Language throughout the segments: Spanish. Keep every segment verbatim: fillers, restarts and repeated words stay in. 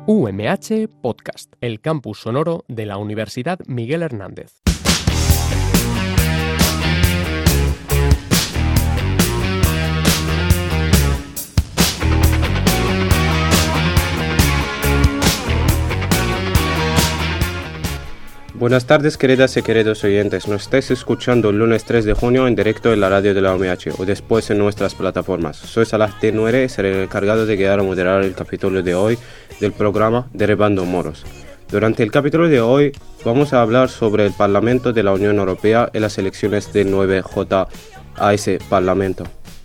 U M H Podcast, el campus sonoro de la Universidad Miguel Hernández. Buenas tardes, queridas y queridos oyentes. Nos estáis escuchando el lunes tres de junio en directo en la radio de la U M H o después en nuestras plataformas. Soy Salah Tenuere y seré el encargado de guiar a moderar el capítulo de hoy del programa Derribando Muros. Durante el capítulo de hoy vamos a hablar sobre el Parlamento de la Unión Europea y las elecciones del nueve J a ese Parlamento.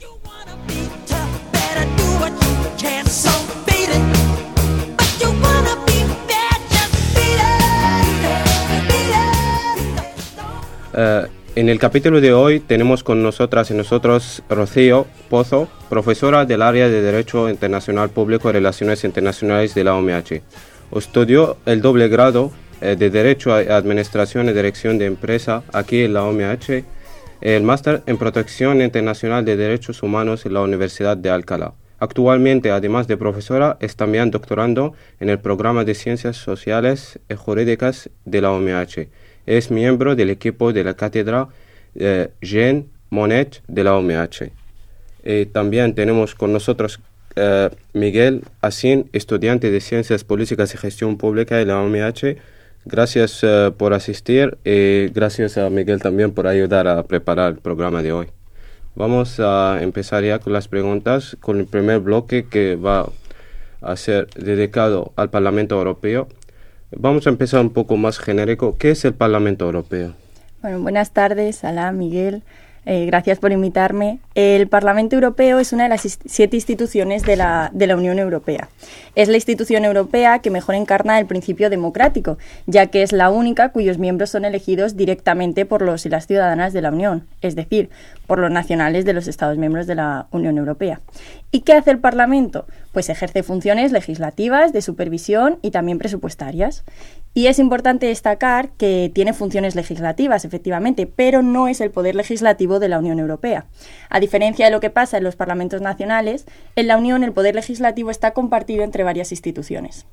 Uh, en el capítulo de hoy tenemos con nosotras y nosotros Rocío Pozo, profesora del área de Derecho Internacional Público y Relaciones Internacionales de la U M H. Estudió el doble grado eh, de Derecho a Administración y Dirección de Empresa aquí en la U M H, el máster en Protección Internacional de Derechos Humanos en la Universidad de Alcalá. Actualmente, además de profesora, es también doctorando en el programa de Ciencias Sociales y Jurídicas de la U M H. Es miembro del equipo de la cátedra eh, Jean Monnet de la U M H. Y también tenemos con nosotros eh, Miguel Asín, estudiante de Ciencias Políticas y Gestión Pública de la U M H. Gracias eh, por asistir y gracias a Miguel también por ayudar a preparar el programa de hoy. Vamos a empezar ya con las preguntas, con el primer bloque que va a ser dedicado al Parlamento Europeo. Vamos a empezar un poco más genérico. ¿Qué es el Parlamento Europeo? Bueno, buenas tardes, Salah, Miguel. Eh, gracias por invitarme. El Parlamento Europeo es una de las siete instituciones de la, de la Unión Europea. Es la institución europea que mejor encarna el principio democrático, ya que es la única cuyos miembros son elegidos directamente por los y las ciudadanas de la Unión, es decir, por los nacionales de los Estados miembros de la Unión Europea. ¿Y qué hace el Parlamento? Pues ejerce funciones legislativas, de supervisión y también presupuestarias. Y es importante destacar que tiene funciones legislativas, efectivamente, pero no es el poder legislativo de la Unión Europea. A diferencia de lo que pasa en los parlamentos nacionales, en la Unión el poder legislativo está compartido entre varias instituciones.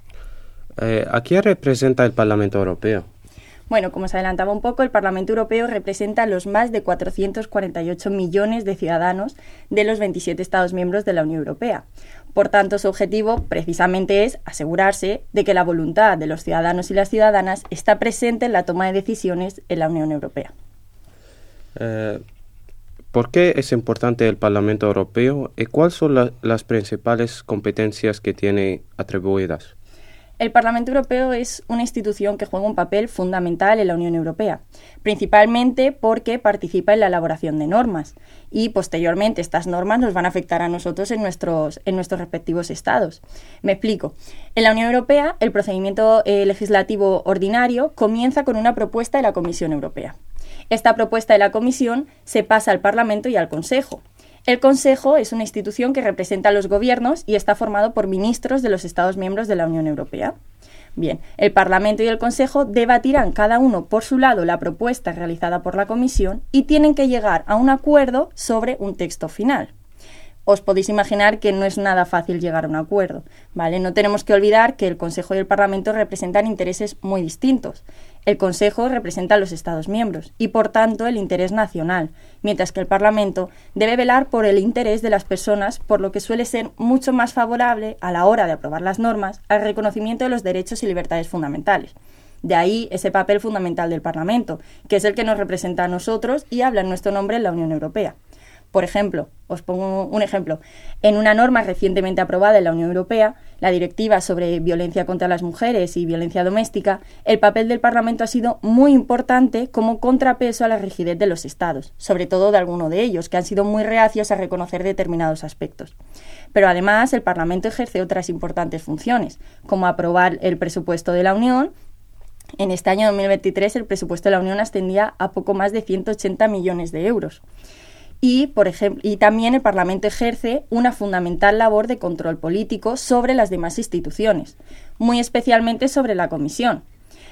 Eh, ¿A quién representa el Parlamento Europeo? Bueno, como se adelantaba un poco, el Parlamento Europeo representa a los más de cuatrocientos cuarenta y ocho millones de ciudadanos de los veintisiete Estados miembros de la Unión Europea. Por tanto, su objetivo precisamente es asegurarse de que la voluntad de los ciudadanos y las ciudadanas está presente en la toma de decisiones en la Unión Europea. Eh, ¿Por qué es importante el Parlamento Europeo y cuáles son la, las principales competencias que tiene atribuidas? El Parlamento Europeo es una institución que juega un papel fundamental en la Unión Europea, principalmente porque participa en la elaboración de normas y posteriormente estas normas nos van a afectar a nosotros en nuestros, en nuestros respectivos estados. Me explico. En la Unión Europea, el procedimiento eh, legislativo ordinario comienza con una propuesta de la Comisión Europea. Esta propuesta de la Comisión se pasa al Parlamento y al Consejo. El Consejo es una institución que representa a los gobiernos y está formado por ministros de los Estados miembros de la Unión Europea. Bien, el Parlamento y el Consejo debatirán cada uno por su lado la propuesta realizada por la Comisión y tienen que llegar a un acuerdo sobre un texto final. Os podéis imaginar que no es nada fácil llegar a un acuerdo, ¿vale? No tenemos que olvidar que el Consejo y el Parlamento representan intereses muy distintos. El Consejo representa a los Estados miembros y, por tanto, el interés nacional, mientras que el Parlamento debe velar por el interés de las personas, por lo que suele ser mucho más favorable, a la hora de aprobar las normas, al reconocimiento de los derechos y libertades fundamentales. De ahí ese papel fundamental del Parlamento, que es el que nos representa a nosotros y habla en nuestro nombre en la Unión Europea. Por ejemplo, os pongo un ejemplo. En una norma recientemente aprobada en la Unión Europea, la Directiva sobre Violencia contra las Mujeres y Violencia Doméstica, el papel del Parlamento ha sido muy importante como contrapeso a la rigidez de los Estados, sobre todo de alguno de ellos, que han sido muy reacios a reconocer determinados aspectos. Pero además, el Parlamento ejerce otras importantes funciones, como aprobar el presupuesto de la Unión. En este año dos mil veintitrés, el presupuesto de la Unión ascendía a poco más de ciento ochenta millones de euros. Y, por ejemplo, y también el Parlamento ejerce una fundamental labor de control político sobre las demás instituciones, muy especialmente sobre la Comisión.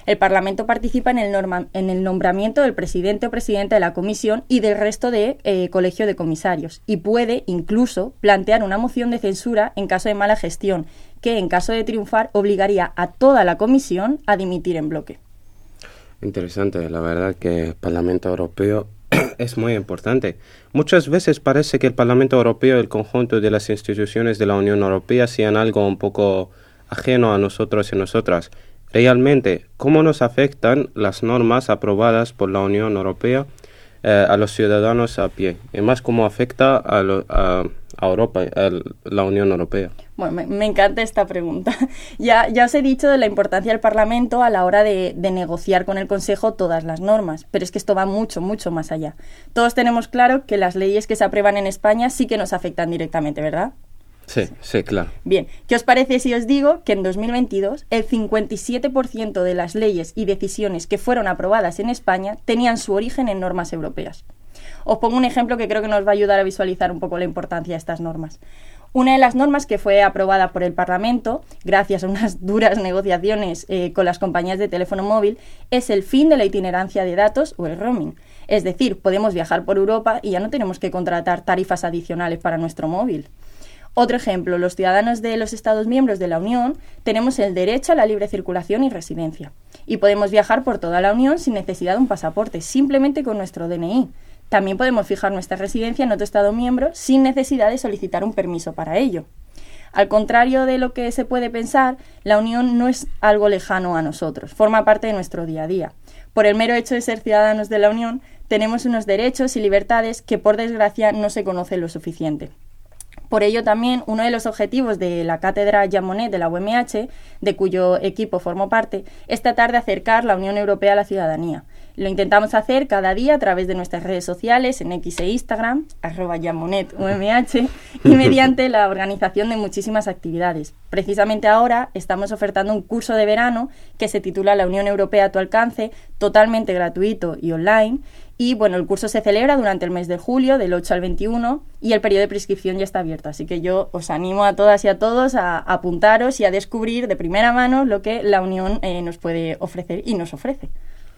El Parlamento participa en el, norma, en el nombramiento del presidente o presidenta de la comisión y del resto de eh, colegio de comisarios y puede incluso plantear una moción de censura en caso de mala gestión, que en caso de triunfar obligaría a toda la comisión a dimitir en bloque. Interesante, la verdad que el Parlamento Europeo es muy importante. Muchas veces parece que el Parlamento Europeo y el conjunto de las instituciones de la Unión Europea sean algo un poco ajeno a nosotros y nosotras. Realmente, ¿cómo nos afectan las normas aprobadas por la Unión Europea eh, a los ciudadanos a pie? Y más, ¿cómo afecta a, lo, a, a Europa, a la Unión Europea? Bueno, me, me encanta esta pregunta. Ya, ya os he dicho de la importancia del Parlamento a la hora de, de negociar con el Consejo todas las normas, pero es que esto va mucho, mucho más allá. Todos tenemos claro que las leyes que se aprueban en España sí que nos afectan directamente, ¿verdad? Sí, sí, claro. Bien, ¿qué os parece si os digo que en dos mil veintidós el cincuenta y siete por ciento de las leyes y decisiones que fueron aprobadas en España tenían su origen en normas europeas? Os pongo un ejemplo que creo que nos va a ayudar a visualizar un poco la importancia de estas normas. Una de las normas que fue aprobada por el Parlamento, gracias a unas duras negociaciones eh, con las compañías de teléfono móvil, es el fin de la itinerancia de datos o el roaming. Es decir, podemos viajar por Europa y ya no tenemos que contratar tarifas adicionales para nuestro móvil. Otro ejemplo, los ciudadanos de los Estados miembros de la Unión tenemos el derecho a la libre circulación y residencia. Y podemos viajar por toda la Unión sin necesidad de un pasaporte, simplemente con nuestro D N I. También podemos fijar nuestra residencia en otro Estado miembro sin necesidad de solicitar un permiso para ello. Al contrario de lo que se puede pensar, la Unión no es algo lejano a nosotros, forma parte de nuestro día a día. Por el mero hecho de ser ciudadanos de la Unión, tenemos unos derechos y libertades que, por desgracia, no se conocen lo suficiente. Por ello también uno de los objetivos de la cátedra Jean Monnet de la U M H, de cuyo equipo formo parte, es tratar de acercar la Unión Europea a la ciudadanía. Lo intentamos hacer cada día a través de nuestras redes sociales, en X e Instagram, arroba Jean Monnet U M H, y mediante la organización de muchísimas actividades. Precisamente ahora estamos ofertando un curso de verano que se titula La Unión Europea a tu alcance, totalmente gratuito y online. Y bueno, el curso se celebra durante el mes de julio, del ocho al veintiuno, y el periodo de prescripción ya está abierto. Así que yo os animo a todas y a todos a, a apuntaros y a descubrir de primera mano lo que la Unión eh, nos puede ofrecer y nos ofrece.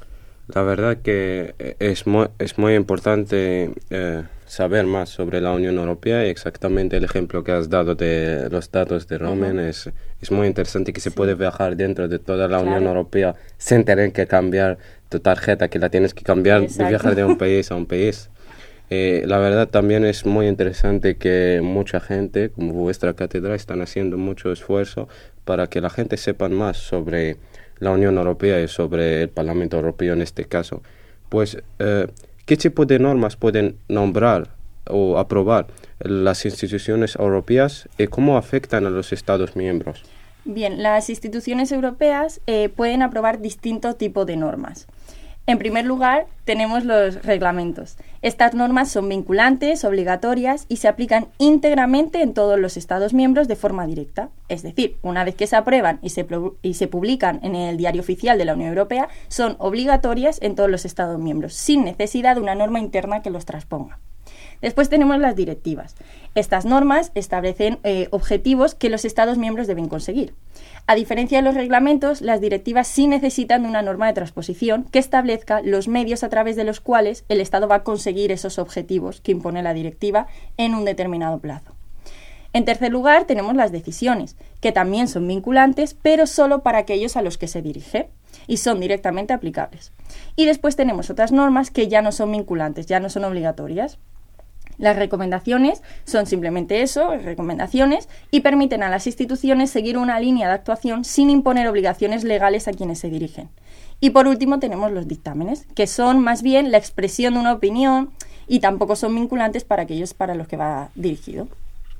La verdad que es muy, es muy importante eh, saber más sobre la Unión Europea y exactamente el ejemplo que has dado de los datos de roaming uh-huh. es, es muy interesante que se sí. puede viajar dentro de toda la claro. Unión Europea sin tener que cambiar tu tarjeta, que la tienes que cambiar Exacto. de viajar de un país a un país. Eh, la verdad también es muy interesante que mucha gente, como vuestra cátedra, están haciendo mucho esfuerzo para que la gente sepa más sobre la Unión Europea y sobre el Parlamento Europeo en este caso. Pues, eh, ¿qué tipo de normas pueden nombrar o aprobar las instituciones europeas y cómo afectan a los Estados miembros? Bien, las instituciones europeas eh, pueden aprobar distintos tipos de normas. En primer lugar, tenemos los reglamentos. Estas normas son vinculantes, obligatorias y se aplican íntegramente en todos los Estados miembros de forma directa. Es decir, una vez que se aprueban y se, y se publican en el Diario Oficial de la Unión Europea, son obligatorias en todos los Estados miembros, sin necesidad de una norma interna que los transponga. Después tenemos las directivas. Estas normas establecen eh, objetivos que los Estados miembros deben conseguir. A diferencia de los reglamentos, las directivas sí necesitan de una norma de transposición que establezca los medios a través de los cuales el Estado va a conseguir esos objetivos que impone la directiva en un determinado plazo. En tercer lugar, tenemos las decisiones, que también son vinculantes, pero solo para aquellos a los que se dirige y son directamente aplicables. Y después tenemos otras normas que ya no son vinculantes, ya no son obligatorias. Las recomendaciones son simplemente eso, recomendaciones, y permiten a las instituciones seguir una línea de actuación sin imponer obligaciones legales a quienes se dirigen. Y por último tenemos los dictámenes, que son más bien la expresión de una opinión y tampoco son vinculantes para aquellos para los que va dirigido.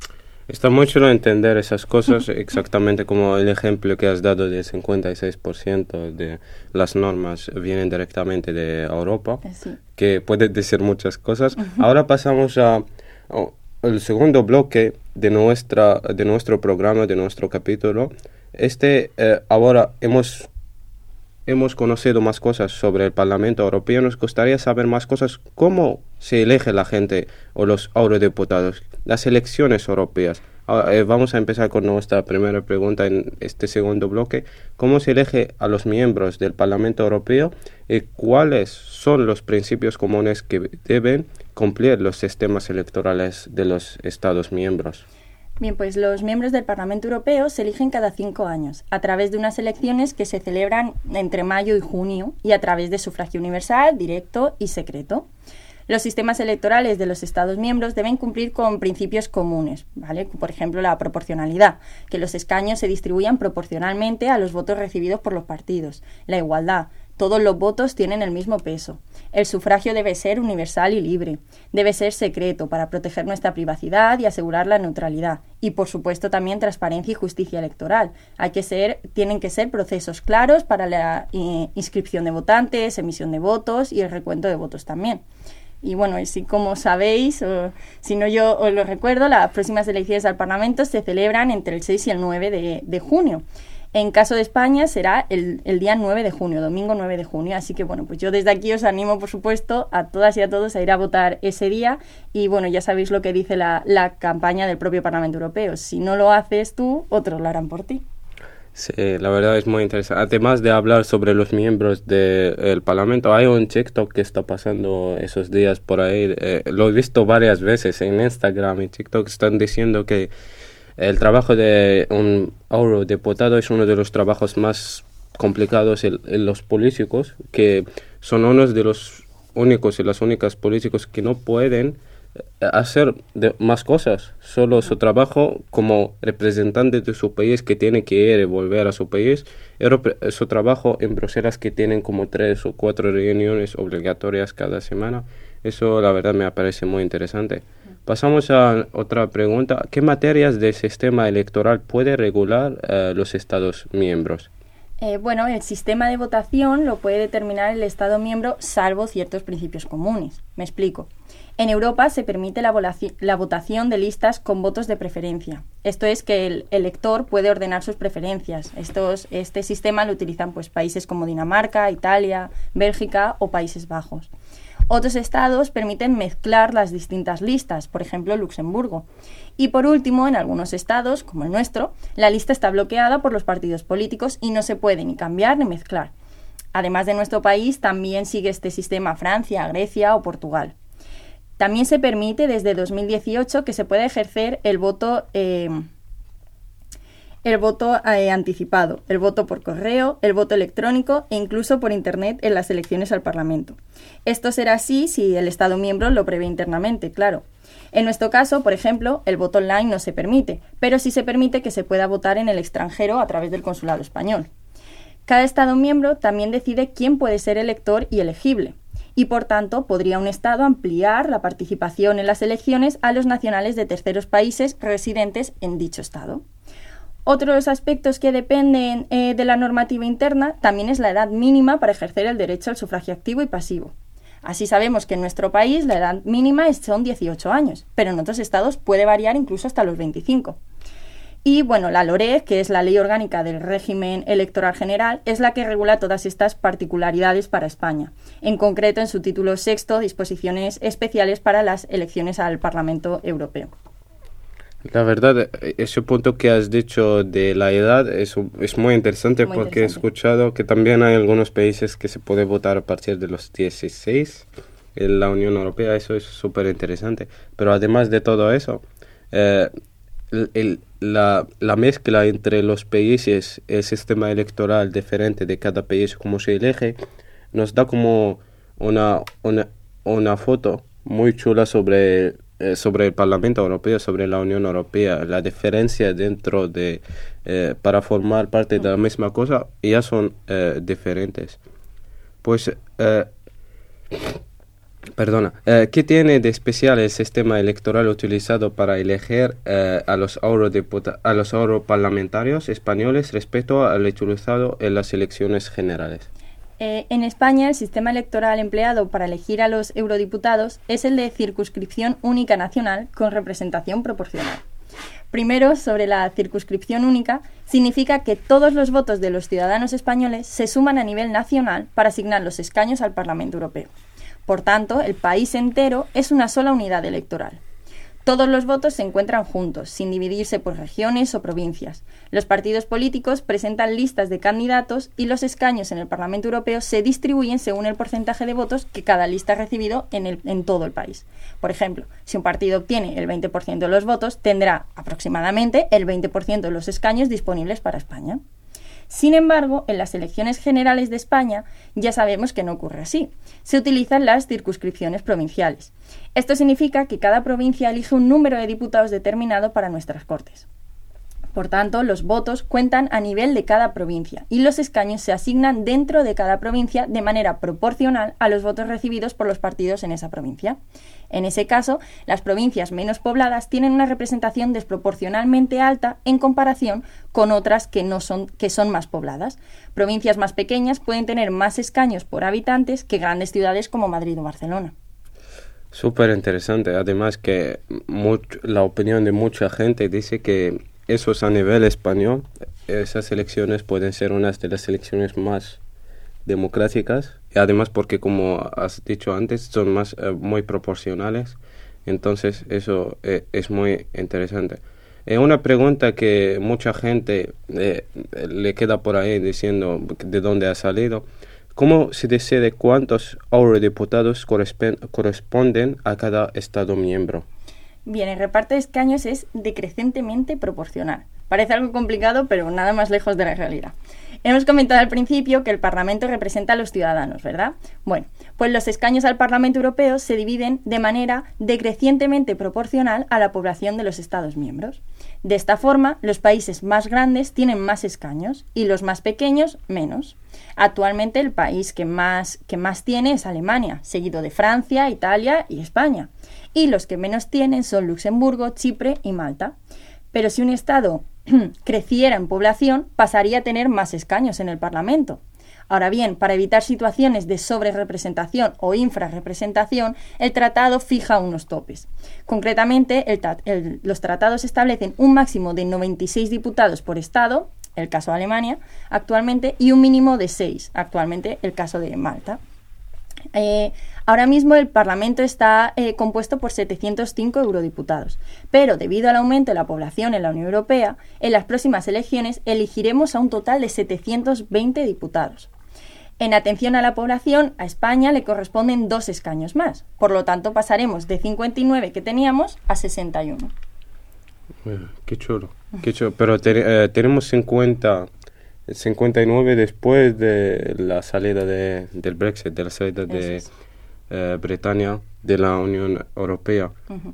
Está muy chulo entender esas cosas, exactamente como el ejemplo que has dado del cincuenta y seis por ciento de las normas vienen directamente de Europa, sí. que puede decir muchas cosas. Uh-huh. Ahora pasamos a, a el segundo bloque de nuestra de nuestro programa, de nuestro capítulo. Este eh, ahora hemos hemos conocido más cosas sobre el Parlamento Europeo. Nos gustaría saber más cosas. ¿Cómo se elige la gente o los eurodiputados? Las elecciones europeas. Ahora, eh, vamos a empezar con nuestra primera pregunta en este segundo bloque. ¿Cómo se elige a los miembros del Parlamento Europeo y cuáles son los principios comunes que deben cumplir los sistemas electorales de los Estados miembros? Bien, pues los miembros del Parlamento Europeo se eligen cada cinco años, a través de unas elecciones que se celebran entre mayo y junio y a través de sufragio universal, directo y secreto. Los sistemas electorales de los Estados miembros deben cumplir con principios comunes, ¿vale? Por ejemplo, la proporcionalidad, que los escaños se distribuyan proporcionalmente a los votos recibidos por los partidos, la igualdad, todos los votos tienen el mismo peso. El sufragio debe ser universal y libre. Debe ser secreto para proteger nuestra privacidad y asegurar la neutralidad. Y, por supuesto, también transparencia y justicia electoral. Hay que ser, tienen que ser procesos claros para la eh, inscripción de votantes, emisión de votos y el recuento de votos también. Y bueno, así como sabéis, o, si no yo os lo recuerdo, las próximas elecciones al Parlamento se celebran entre el seis y el nueve de, de junio. En caso de España será el, el día nueve de junio, domingo nueve de junio. Así que bueno, pues yo desde aquí os animo, por supuesto, a todas y a todos a ir a votar ese día. Y bueno, ya sabéis lo que dice la, la campaña del propio Parlamento Europeo. Si no lo haces tú, otros lo harán por ti. Sí, la verdad es muy interesante. Además de hablar sobre los miembros del Parlamento, hay un TikTok que está pasando esos días por ahí. Eh, lo he visto varias veces en Instagram y TikTok. Están diciendo que el trabajo de un eurodiputado es uno de los trabajos más complicados en, en los políticos, que son unos de los únicos y las únicas políticos que no pueden hacer de más cosas. Solo su trabajo como representante de su país, que tiene que ir y volver a su país, y su trabajo en Bruselas, que tienen como tres o cuatro reuniones obligatorias cada semana. Eso la verdad me parece muy interesante. Pasamos a otra pregunta. ¿Qué materias del sistema electoral puede regular uh, los Estados miembros? Eh, bueno, el sistema de votación lo puede determinar el Estado miembro salvo ciertos principios comunes. Me explico. En Europa se permite la, la votación de listas con votos de preferencia. Esto es que el elector puede ordenar sus preferencias. Estos, este sistema lo utilizan pues, países como Dinamarca, Italia, Bélgica o Países Bajos. Otros estados permiten mezclar las distintas listas, por ejemplo Luxemburgo. Y por último, en algunos estados, como el nuestro, la lista está bloqueada por los partidos políticos y no se puede ni cambiar ni mezclar. Además de nuestro país, también sigue este sistema Francia, Grecia o Portugal. También se permite desde dos mil dieciocho que se pueda ejercer el voto, eh, el voto eh, anticipado, el voto por correo, el voto electrónico e incluso por Internet en las elecciones al Parlamento. Esto será así si el Estado miembro lo prevé internamente, claro. En nuestro caso, por ejemplo, el voto online no se permite, pero sí se permite que se pueda votar en el extranjero a través del consulado español. Cada Estado miembro también decide quién puede ser elector y elegible, y por tanto podría un Estado ampliar la participación en las elecciones a los nacionales de terceros países residentes en dicho Estado. Otros aspectos que dependen eh, de la normativa interna también es la edad mínima para ejercer el derecho al sufragio activo y pasivo. Así sabemos que en nuestro país la edad mínima son dieciocho años, pero en otros estados puede variar incluso hasta los veinticinco. Y bueno, la LOREG, que es la Ley Orgánica del Régimen Electoral General, es la que regula todas estas particularidades para España. En concreto, en su título sexto, disposiciones especiales para las elecciones al Parlamento Europeo. La verdad, ese punto que has dicho de la edad es, es muy interesante muy porque interesante. He escuchado que también hay algunos países que se puede votar a partir de los dieciséis en la Unión Europea. Eso es súper interesante. Pero además de todo eso, eh, el, el, la, la mezcla entre los países, el sistema electoral diferente de cada país, cómo se elige, nos da como una, una, una foto muy chula sobre sobre el Parlamento Europeo, sobre la Unión Europea. La diferencia dentro de, eh, para formar parte de la misma cosa, ya son eh, diferentes. Pues, eh, perdona, eh, ¿qué tiene de especial el sistema electoral utilizado para elegir eh, a los eurodiputa- a los europarlamentarios españoles respecto al utilizado en las elecciones generales? Eh, en España, el sistema electoral empleado para elegir a los eurodiputados es el de circunscripción única nacional con representación proporcional. Primero, sobre la circunscripción única, significa que todos los votos de los ciudadanos españoles se suman a nivel nacional para asignar los escaños al Parlamento Europeo. Por tanto, el país entero es una sola unidad electoral. Todos los votos se encuentran juntos, sin dividirse por regiones o provincias. Los partidos políticos presentan listas de candidatos y los escaños en el Parlamento Europeo se distribuyen según el porcentaje de votos que cada lista ha recibido en, el, en todo el país. Por ejemplo, si un partido obtiene el veinte por ciento de los votos, tendrá aproximadamente el veinte por ciento de los escaños disponibles para España. Sin embargo, en las elecciones generales de España ya sabemos que no ocurre así. Se utilizan las circunscripciones provinciales. Esto significa que cada provincia elige un número de diputados determinado para nuestras Cortes. Por tanto, los votos cuentan a nivel de cada provincia y los escaños se asignan dentro de cada provincia de manera proporcional a los votos recibidos por los partidos en esa provincia. En ese caso, las provincias menos pobladas tienen una representación desproporcionalmente alta en comparación con otras que, no son, que son más pobladas. Provincias más pequeñas pueden tener más escaños por habitantes que grandes ciudades como Madrid o Barcelona. Súper interesante. Además que mucho, la opinión de mucha gente dice que eso es a nivel español. Esas elecciones pueden ser unas de las elecciones más democráticas. Y además porque, como has dicho antes, son más eh, muy proporcionales. Entonces eso eh, es muy interesante. Eh, una pregunta que mucha gente eh, le queda por ahí diciendo de dónde ha salido. ¿Cómo se decide cuántos eurodiputados corresponden a cada Estado miembro? Bien, el reparto de escaños es decrecentemente proporcional. Parece algo complicado, pero nada más lejos de la realidad. Hemos comentado al principio que el Parlamento representa a los ciudadanos, ¿verdad? Bueno, pues los escaños al Parlamento Europeo se dividen de manera decrecientemente proporcional a la población de los Estados miembros. De esta forma, los países más grandes tienen más escaños y los más pequeños menos. Actualmente el país que más, que más tiene es Alemania, seguido de Francia, Italia y España. Y los que menos tienen son Luxemburgo, Chipre y Malta. Pero si un Estado creciera en población, pasaría a tener más escaños en el Parlamento. Ahora bien, para evitar situaciones de sobrerepresentación o infrarrepresentación, el tratado fija unos topes. Concretamente, el, el, los tratados establecen un máximo de noventa y seis diputados por Estado, el caso de Alemania, actualmente, y un mínimo de seis, actualmente, el caso de Malta. Eh, ahora mismo el Parlamento está eh, compuesto por setecientos cinco eurodiputados, pero debido al aumento de la población en la Unión Europea, en las próximas elecciones elegiremos a un total de setecientos veinte diputados. En atención a la población, a España le corresponden dos escaños más, por lo tanto pasaremos de cincuenta y nueve que teníamos a sesenta y uno. Bueno, qué chulo, qué chulo. Pero te, eh, tenemos cincuenta, cincuenta y nueve después de la salida de, del Brexit, de la salida de es. eh, Bretaña de la Unión Europea. Uh-huh.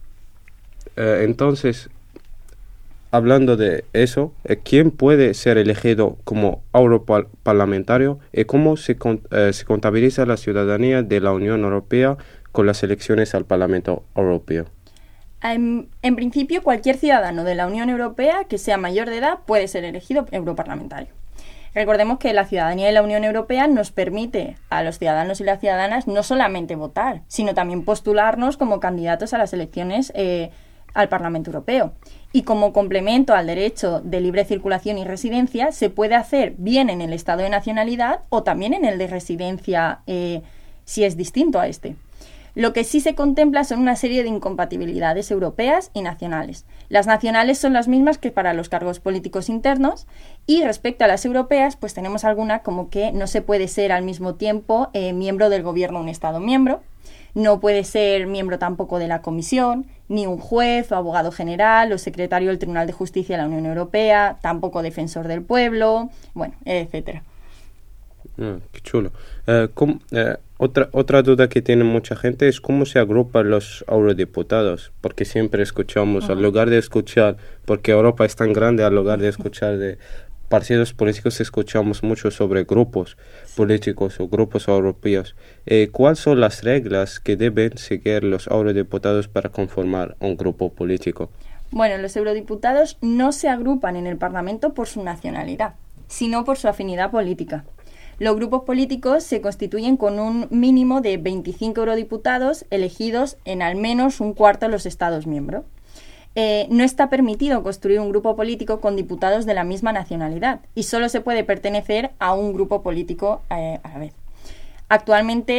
Eh, entonces, hablando de eso, eh, ¿quién puede ser elegido como europarlamentario y cómo se, con, eh, se contabiliza la ciudadanía de la Unión Europea con las elecciones al Parlamento Europeo? En, en principio, cualquier ciudadano de la Unión Europea que sea mayor de edad puede ser elegido europarlamentario. Recordemos que la ciudadanía de la Unión Europea nos permite a los ciudadanos y las ciudadanas no solamente votar, sino también postularnos como candidatos a las elecciones eh, al Parlamento Europeo. Y como complemento al derecho de libre circulación y residencia, se puede hacer bien en el estado de nacionalidad o también en el de residencia eh, si es distinto a este. Lo que sí se contempla son una serie de incompatibilidades europeas y nacionales. Las nacionales son las mismas que para los cargos políticos internos y respecto a las europeas, pues tenemos alguna como que no se puede ser al mismo tiempo eh, miembro del gobierno de un Estado miembro, no puede ser miembro tampoco de la Comisión, ni un juez o abogado general o secretario del Tribunal de Justicia de la Unión Europea, tampoco defensor del pueblo, bueno, etcétera. Ah, qué chulo. Uh, ¿cómo, uh, otra, otra duda que tiene mucha gente es cómo se agrupan los eurodiputados, porque siempre escuchamos, uh-huh. al lugar de escuchar, porque Europa es tan grande, al lugar de escuchar de partidos políticos, escuchamos mucho sobre grupos políticos o grupos europeos. Eh, ¿Cuáles son las reglas que deben seguir los eurodiputados para conformar un grupo político? Bueno, los eurodiputados no se agrupan en el Parlamento por su nacionalidad, sino por su afinidad política. Los grupos políticos se constituyen con un mínimo de veinticinco eurodiputados elegidos en al menos un cuarto de los Estados miembros. Eh, no está permitido construir un grupo político con diputados de la misma nacionalidad y solo se puede pertenecer a un grupo político eh, a la vez. Actualmente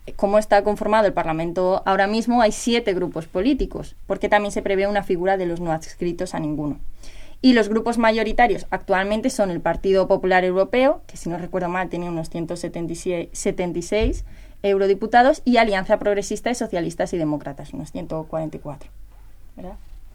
cómo está conformado el Parlamento ahora mismo, hay siete grupos políticos, porque también se prevé una figura de los no adscritos a ninguno. Y los grupos mayoritarios actualmente son el Partido Popular Europeo, que si no recuerdo mal tiene unos ciento setenta y seis eurodiputados, y Alianza Progresista de Socialistas y Demócratas, unos ciento cuarenta y cuatro. ¿Verdad?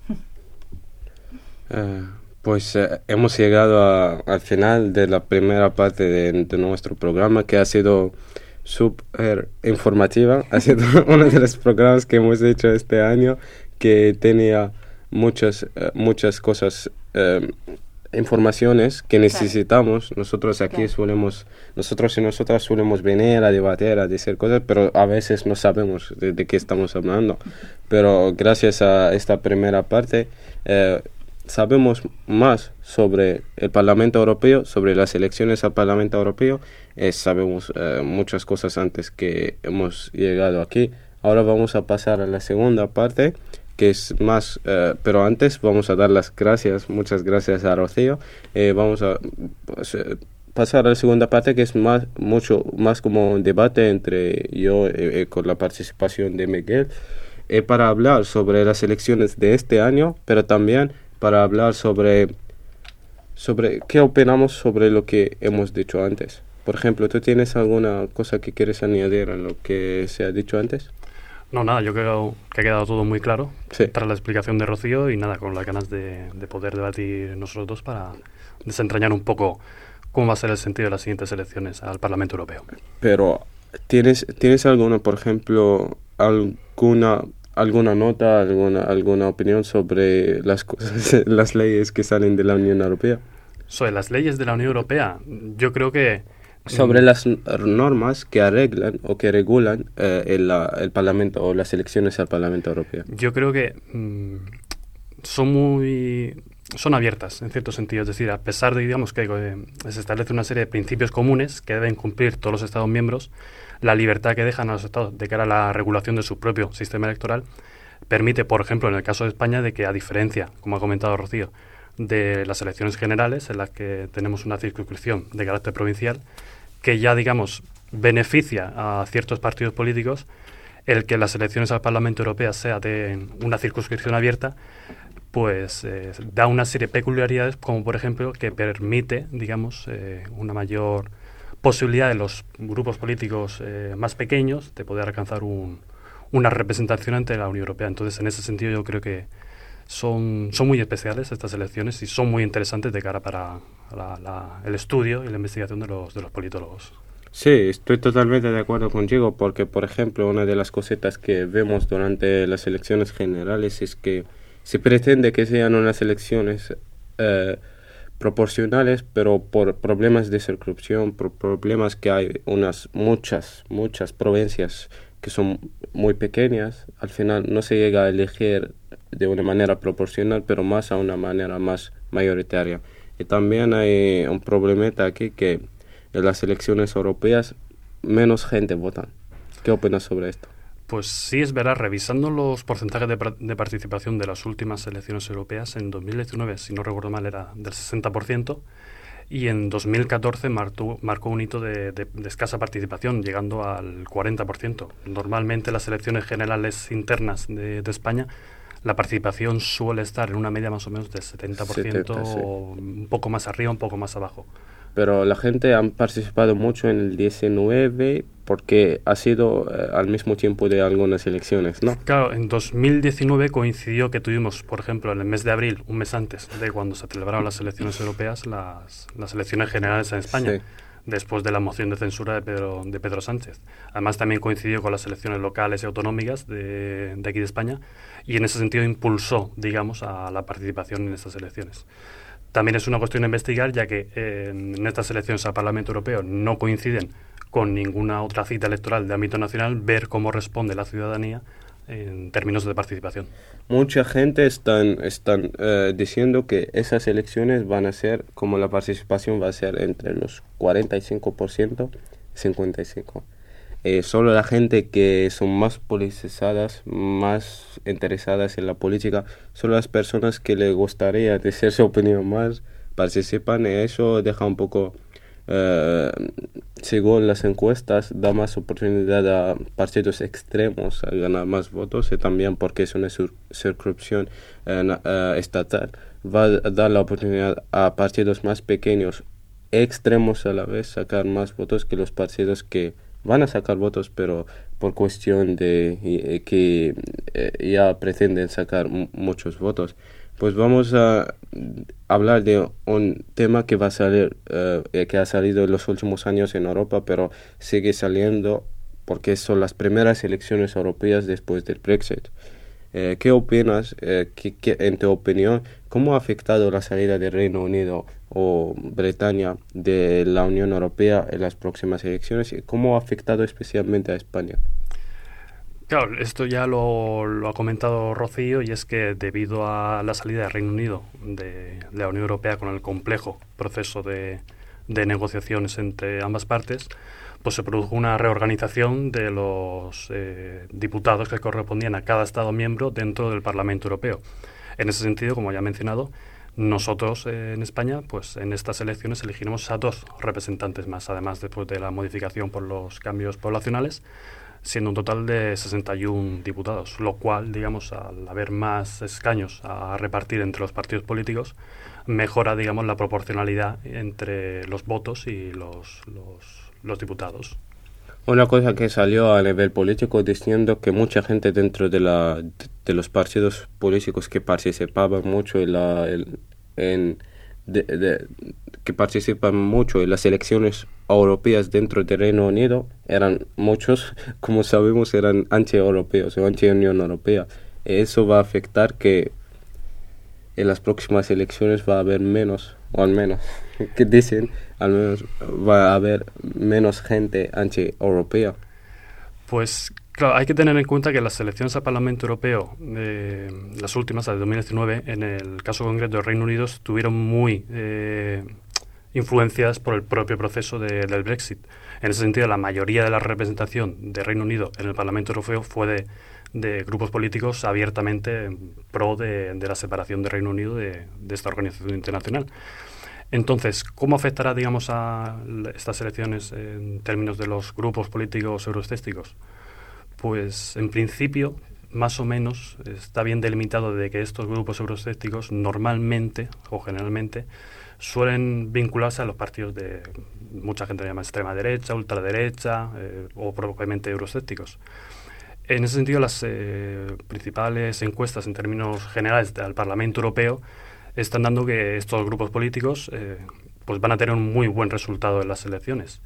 Uh, pues uh, hemos llegado a, al final de la primera parte de, de nuestro programa, que ha sido súper informativa. Ha sido uno de los programas que hemos hecho este año, que tenía muchas, uh, muchas cosas, uh, informaciones que necesitamos. Claro. Nosotros aquí claro. solemos, nosotros y nosotras solemos venir a debatir, a decir cosas, pero a veces no sabemos de, de qué estamos hablando. Pero gracias a esta primera parte, eh, sabemos más sobre el Parlamento Europeo, sobre las elecciones al Parlamento Europeo. Eh, sabemos eh, muchas cosas antes que hemos llegado aquí. Ahora vamos a pasar a la segunda parte, que es más, eh, pero antes vamos a dar las gracias, muchas gracias a Rocío. Eh, vamos a pues, eh, pasar a la segunda parte, que es más, mucho más como un debate entre yo eh, eh, con la participación de Miguel, eh, para hablar sobre las elecciones de este año, pero también para hablar sobre, sobre qué opinamos sobre lo que hemos dicho antes. Por ejemplo, ¿tú tienes alguna cosa que quieres añadir a lo que se ha dicho antes? No, nada, yo creo que ha quedado todo muy claro, sí, tras la explicación de Rocío, y nada, con las ganas de, de poder debatir nosotros dos para desentrañar un poco cómo va a ser el sentido de las siguientes elecciones al Parlamento Europeo. Pero, ¿tienes, ¿tienes alguna, por ejemplo, alguna alguna nota, alguna alguna opinión sobre las cosas, las leyes que salen de la Unión Europea? Sobre las leyes de la Unión Europea, yo creo que sobre las normas que arreglan o que regulan eh, el, el Parlamento o las elecciones al Parlamento Europeo. Yo creo que mmm, son muy son abiertas en cierto sentido, es decir, a pesar de, digamos, que eh, se establece una serie de principios comunes que deben cumplir todos los Estados miembros, la libertad que dejan a los Estados de cara a la regulación de su propio sistema electoral permite, por ejemplo, en el caso de España, de que, a diferencia, como ha comentado Rocío, de las elecciones generales, en las que tenemos una circunscripción de carácter provincial, que ya, digamos, beneficia a ciertos partidos políticos, el que las elecciones al Parlamento Europeo sea de una circunscripción abierta, pues eh, da una serie de peculiaridades, como por ejemplo que permite, digamos, eh, una mayor posibilidad de los grupos políticos eh, más pequeños de poder alcanzar un, una representación ante la Unión Europea. Entonces, en ese sentido, yo creo que son, son muy especiales estas elecciones y son muy interesantes de cara para la, la, el estudio y la investigación de los, de los politólogos. Sí, estoy totalmente de acuerdo contigo, porque, por ejemplo, una de las cositas que vemos durante las elecciones generales es que se pretende que sean unas elecciones eh, proporcionales, pero por problemas de circunscripción, por problemas que hay unas muchas, muchas provincias que son muy pequeñas, al final no se llega a elegir de una manera proporcional, pero más a una manera más mayoritaria. Y también hay un problemita aquí, que en las elecciones europeas menos gente votan. ¿Qué opinas sobre esto? Pues sí, es verdad, revisando los porcentajes de, de participación de las últimas elecciones europeas, en dos mil diecinueve, si no recuerdo mal, era del sesenta por ciento, y en dos mil catorce marcó, marcó un hito de, de, de escasa participación, llegando al cuarenta por ciento. Normalmente las elecciones generales internas de, de España, la participación suele estar en una media más o menos del setenta por ciento, setenta, sí. O un poco más arriba, un poco más abajo. Pero la gente ha participado mucho en el diecinueve porque ha sido eh, al mismo tiempo de algunas elecciones, ¿no? Claro, en dos mil diecinueve coincidió que tuvimos, por ejemplo, en el mes de abril, un mes antes de cuando se celebraron las elecciones europeas, las, las elecciones generales en España, sí, después de la moción de censura de Pedro, de Pedro Sánchez. Además, también coincidió con las elecciones locales y autonómicas de, de aquí de España, y en ese sentido impulsó, digamos, a la participación en estas elecciones. También es una cuestión de investigar, ya que eh, en estas elecciones al Parlamento Europeo no coinciden con ninguna otra cita electoral de ámbito nacional, ver cómo responde la ciudadanía en términos de participación. Mucha gente están, están eh, diciendo que esas elecciones van a ser, como la participación va a ser entre los cuarenta y cinco por ciento y cincuenta y cinco por ciento. Eh, solo la gente que son más politizadas, más interesadas en la política, solo las personas que les gustaría decir su opinión más participan, y eso deja un poco eh, según las encuestas, da más oportunidad a partidos extremos a ganar más votos, y también porque es una sur- circunscripción eh, eh, estatal, va a dar la oportunidad a partidos más pequeños, extremos a la vez, sacar más votos que los partidos que van a sacar votos, pero por cuestión de eh, que eh, ya pretenden sacar m- muchos votos. Pues vamos a hablar de un tema que va a salir, eh, que ha salido en los últimos años en Europa, pero sigue saliendo porque son las primeras elecciones europeas después del Brexit. Eh, ¿Qué opinas, eh, que, que, en tu opinión, cómo ha afectado la salida del Reino Unido o Bretaña de la Unión Europea en las próximas elecciones, y cómo ha afectado especialmente a España? Claro, esto ya lo, lo ha comentado Rocío, y es que debido a la salida del Reino Unido de, de la Unión Europea con el complejo proceso de, de negociaciones entre ambas partes, pues se produjo una reorganización de los eh, diputados que correspondían a cada Estado miembro dentro del Parlamento Europeo. En ese sentido, como ya he mencionado, nosotros eh, en España, pues en estas elecciones elegiremos a dos representantes más, además después de la modificación por los cambios poblacionales, siendo un total de sesenta y uno diputados, lo cual, digamos, al haber más escaños a repartir entre los partidos políticos, mejora, digamos, la proporcionalidad entre los votos y los, los, los diputados. Una cosa que salió a nivel político diciendo que mucha gente dentro de la de los partidos políticos que participaban mucho en la en, en de, de, que participan mucho en las elecciones europeas dentro del Reino Unido, eran muchos, como sabemos, eran anti-europeos o anti-Unión Europea. Eso va a afectar que en las próximas elecciones va a haber menos, o al menos, que dicen, al menos va a haber menos gente anti-europea. Pues claro, hay que tener en cuenta que las elecciones al Parlamento Europeo, eh, las últimas, las de dos mil diecinueve, en el caso concreto del Reino Unido, estuvieron muy eh, influenciadas por el propio proceso de, del Brexit. En ese sentido, la mayoría de la representación del Reino Unido en el Parlamento Europeo fue de, de grupos políticos abiertamente en pro de, de la separación del Reino Unido de, de esta organización internacional. Entonces, ¿cómo afectará, digamos, a estas elecciones en términos de los grupos políticos euroescépticos? Pues, en principio, más o menos, está bien delimitado de que estos grupos euroescépticos normalmente, o generalmente, suelen vincularse a los partidos de, mucha gente llama extrema derecha, ultraderecha, eh, o propiamente euroescépticos. En ese sentido, las eh, principales encuestas en términos generales al Parlamento Europeo están dando que estos grupos políticos eh, pues van a tener un muy buen resultado en las elecciones.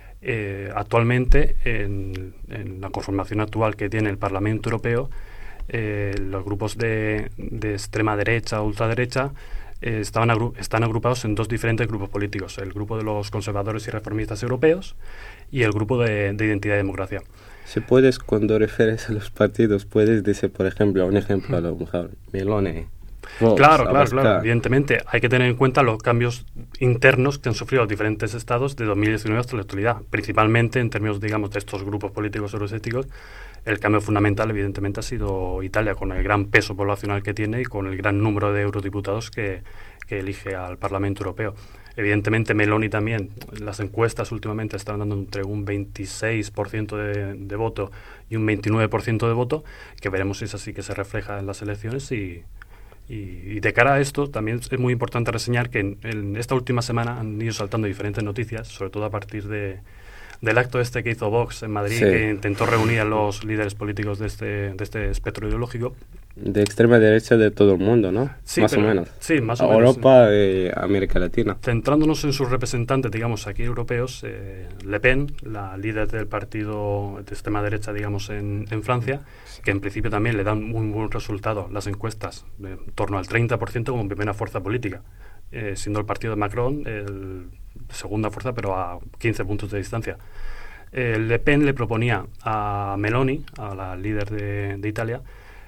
Eh, actualmente, en, en la conformación actual que tiene el Parlamento Europeo, eh, los grupos de, de extrema derecha o ultraderecha eh, estaban agru- están agrupados en dos diferentes grupos políticos: el grupo de los conservadores y reformistas europeos y el grupo de, de Identidad y Democracia. Si puedes, cuando refieres a los partidos, puedes decir, por ejemplo, un ejemplo a lo mejor, Meloni. Vox, Claro, claro, Abascal. claro. Evidentemente, hay que tener en cuenta los cambios internos que han sufrido los diferentes estados de dos mil diecinueve hasta la actualidad. Principalmente en términos, digamos, de estos grupos políticos euroescépticos, el cambio fundamental, evidentemente, ha sido Italia, con el gran peso poblacional que tiene y con el gran número de eurodiputados que, que elige al Parlamento Europeo. Evidentemente, Meloni también, las encuestas últimamente están dando entre un veintiséis por ciento de, de voto y un veintinueve por ciento de voto, que veremos si es así que se refleja en las elecciones. Y Y, y de cara a esto, también es muy importante reseñar que en, en esta última semana han ido saltando diferentes noticias, sobre todo a partir de, del acto este que hizo Vox en Madrid, sí, que intentó reunir a los líderes políticos de este, de este espectro ideológico. De extrema derecha de todo el mundo, ¿no? Sí, más pero, o menos. Sí, más o Europa menos. Europa y América Latina. Centrándonos en sus representantes, digamos, aquí europeos, eh, Le Pen, la líder del partido de extrema derecha, digamos, en, en Francia, sí, que en principio también le dan un buen resultado las encuestas, de en torno al treinta por ciento como primera fuerza política, eh, siendo el partido de Macron el segunda fuerza, pero a quince puntos de distancia. Eh, Le Pen le proponía a Meloni, a la líder de, de Italia,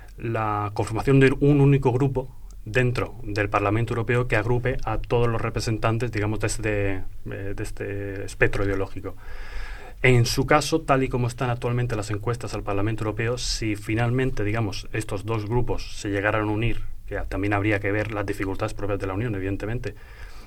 la conformación de un único grupo dentro del Parlamento Europeo que agrupe a todos los representantes, digamos, de este, de este espectro ideológico. En su caso, tal y como están actualmente las encuestas al Parlamento Europeo, si finalmente, digamos, estos dos grupos se llegaran a unir, que también habría que ver las dificultades propias de la Unión, evidentemente,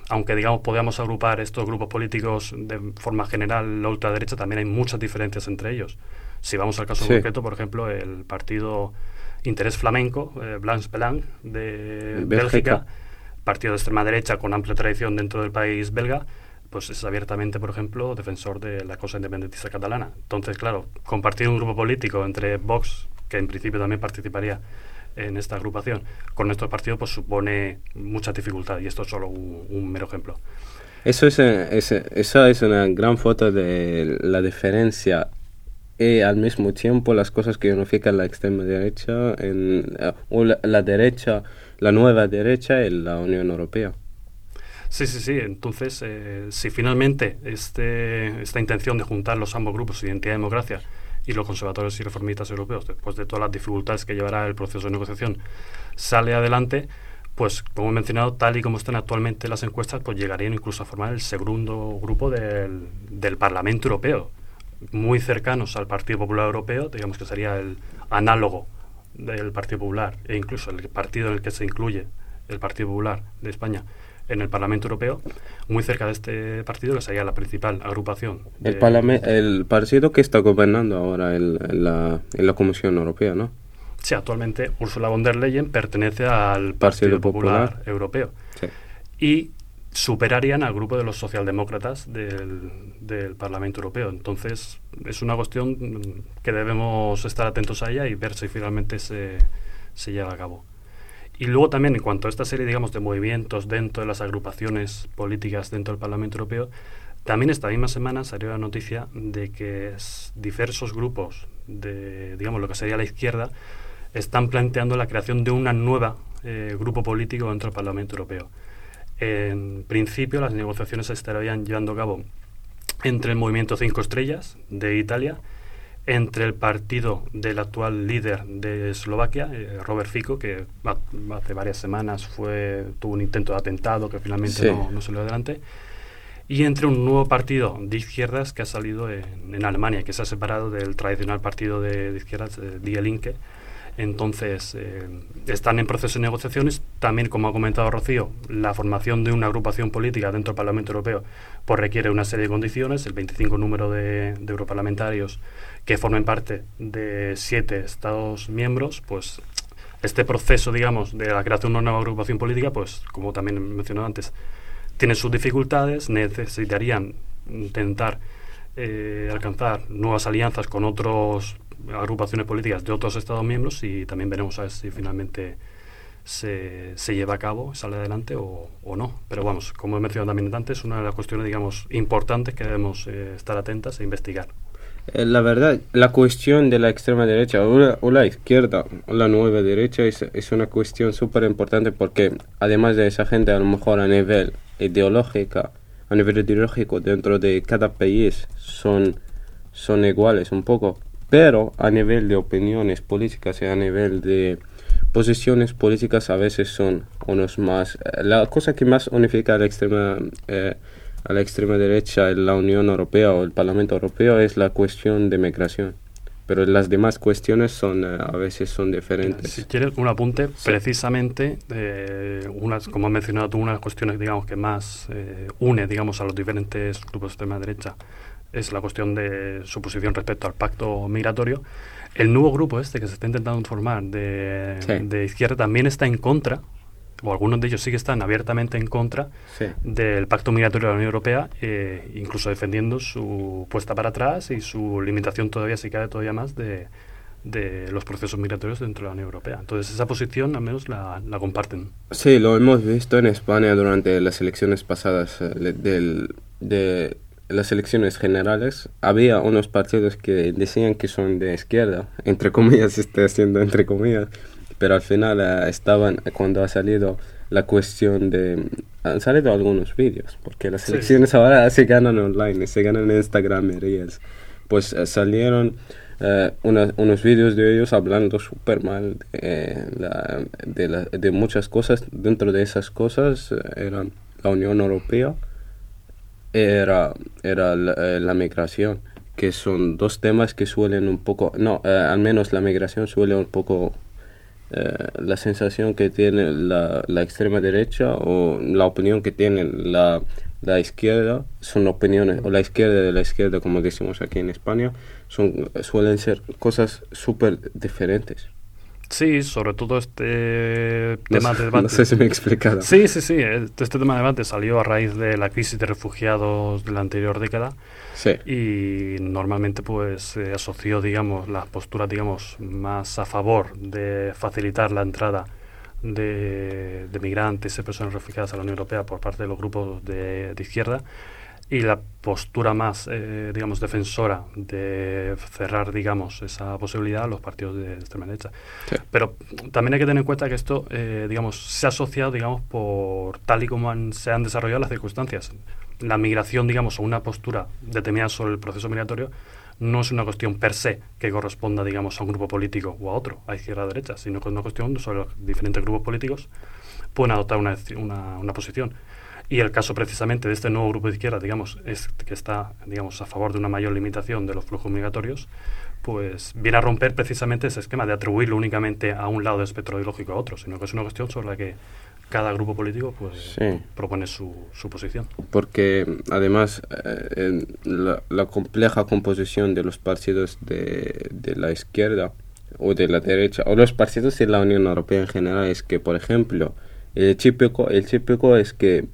aunque digamos podamos agrupar estos grupos políticos de forma general, la ultraderecha, también hay muchas diferencias entre ellos. Si vamos al caso sí. concreto, por ejemplo, el partido Interés Flamenco, eh, Blanc Belang, de Bélgica. Bélgica, partido de extrema derecha con amplia tradición dentro del país belga, pues es abiertamente, por ejemplo, defensor de la causa independentista catalana. Entonces, claro, compartir un grupo político entre Vox, que en principio también participaría en esta agrupación, con nuestro partido, pues supone mucha dificultad, y esto es solo un, un mero ejemplo. Eso es, es, esa es una gran foto de la diferencia y al mismo tiempo las cosas que unifican la extrema derecha, en, o la, la derecha, la nueva derecha y la Unión Europea. Sí, sí, sí. Entonces, eh, si finalmente este, esta intención de juntar los ambos grupos, Identidad y Democracia, y los conservadores y reformistas europeos, después de todas las dificultades que llevará el proceso de negociación, sale adelante, pues, como he mencionado, tal y como están actualmente las encuestas, pues llegarían incluso a formar el segundo grupo del, del Parlamento Europeo, muy cercanos al Partido Popular Europeo, digamos que sería el análogo del Partido Popular, e incluso el partido en el que se incluye el Partido Popular de España en el Parlamento Europeo, muy cerca de este partido, que sería la principal agrupación. De, el, parlame- el partido que está gobernando ahora el, en, la, en la Comisión Europea, ¿no? Sí, actualmente Ursula von der Leyen pertenece al Partido, Partido Popular, Popular Europeo. Sí. Y superarían al grupo de los socialdemócratas del, del Parlamento Europeo. Entonces, es una cuestión que debemos estar atentos a ella y ver si finalmente se, se lleva a cabo. Y luego también, en cuanto a esta serie, digamos, de movimientos dentro de las agrupaciones políticas dentro del Parlamento Europeo, también esta misma semana salió la noticia de que diversos grupos de, digamos, lo que sería la izquierda, están planteando la creación de una nueva eh, grupo político dentro del Parlamento Europeo. En principio, las negociaciones se estarían llevando a cabo entre el Movimiento Cinco Estrellas de Italia, entre el partido del actual líder de Eslovaquia, eh, Robert Fico, que va, hace varias semanas fue tuvo un intento de atentado que finalmente sí. no, no salió adelante, y entre un nuevo partido de izquierdas que ha salido en, en Alemania, que se ha separado del tradicional partido de, de izquierdas, eh, Die Linke. Entonces, eh, están en proceso de negociaciones. También, como ha comentado Rocío, la formación de una agrupación política dentro del Parlamento Europeo pues requiere una serie de condiciones, el veinticinco número de, de europarlamentarios que formen parte de siete Estados miembros. Pues este proceso, digamos, de la creación de una nueva agrupación política, pues, como también he mencionado antes, tiene sus dificultades, necesitarían intentar eh, alcanzar nuevas alianzas con otros agrupaciones políticas de otros Estados miembros, y también veremos a ver si finalmente se, se lleva a cabo, sale adelante o, o no. Pero vamos, como he mencionado también antes, es una de las cuestiones, digamos, importantes que debemos eh, estar atentas e investigar. Eh, la verdad, la cuestión de la extrema derecha o la, o la izquierda o la nueva derecha es, es una cuestión súper importante, porque además de esa gente, a lo mejor a nivel ideológico, a nivel ideológico dentro de cada país son, son iguales un poco, pero a nivel de opiniones políticas y a nivel de posiciones políticas a veces son unos más. La cosa que más unifica a la extrema eh, a la extrema derecha en la Unión Europea o el Parlamento Europeo es la cuestión de migración, pero las demás cuestiones son eh, a veces son diferentes. Si quieres un apunte, sí. precisamente eh, unas, como has mencionado tú, una de las cuestiones, digamos, que más eh, une, digamos, a los diferentes grupos de extrema derecha es la cuestión de su posición respecto al pacto migratorio. El nuevo grupo este que se está intentando formar de, sí. de izquierda también está en contra, o algunos de ellos sí que están abiertamente en contra sí. del pacto migratorio de la Unión Europea, eh, incluso defendiendo su puesta para atrás y su limitación todavía, si cabe todavía más, de, de los procesos migratorios dentro de la Unión Europea. Entonces esa posición al menos la, la comparten. Sí, lo hemos visto en España durante las elecciones pasadas eh, del, de las elecciones generales. Había unos partidos que decían que son de izquierda, entre comillas, estoy haciendo entre comillas, pero al final uh, estaban, cuando ha salido la cuestión de... Han salido algunos vídeos, porque las sí. elecciones ahora se ganan online, se ganan en Instagram y Reels. Pues uh, salieron uh, una, unos vídeos de ellos hablando súper mal de, la, de, la, de muchas cosas. Dentro de esas cosas uh, eran la Unión Europea, era, era la, eh, la migración, que son dos temas que suelen un poco... No, uh, al menos la migración suele un poco... eh, la sensación que tiene la, la extrema derecha o la opinión que tiene la, la izquierda son opiniones, o la izquierda de la izquierda, como decimos aquí en España, son suelen ser cosas súper diferentes. Sí, sobre todo este tema no sé, de debate. No sé si me he explicado. Sí, sí, sí. Este tema de debate salió a raíz de la crisis de refugiados de la anterior década. Sí. Y normalmente pues se asoció, digamos, las posturas, digamos, más a favor de facilitar la entrada de, de migrantes y personas refugiadas a la Unión Europea por parte de los grupos de, de izquierda, y la postura más, eh, digamos, defensora de cerrar, digamos, esa posibilidad a los partidos de extrema derecha. Sí. Pero también hay que tener en cuenta que esto, eh, digamos, se ha asociado, digamos, por tal y como han, se han desarrollado las circunstancias. La migración, digamos, o una postura determinada sobre el proceso migratorio no es una cuestión per se que corresponda, digamos, a un grupo político o a otro, a izquierda o derecha, sino que es una cuestión sobre los diferentes grupos políticos pueden adoptar una, una, una posición. Y el caso precisamente de este nuevo grupo de izquierda, digamos, es que está, digamos, a favor de una mayor limitación de los flujos migratorios, pues viene a romper precisamente ese esquema de atribuirlo únicamente a un lado del espectro ideológico a otro, sino que es una cuestión sobre la que cada grupo político pues Sí. propone su, su posición. Porque además eh, la, la compleja composición de los partidos de, de la izquierda o de la derecha, o los partidos de la Unión Europea en general, es que, por ejemplo, el típico, el típico es que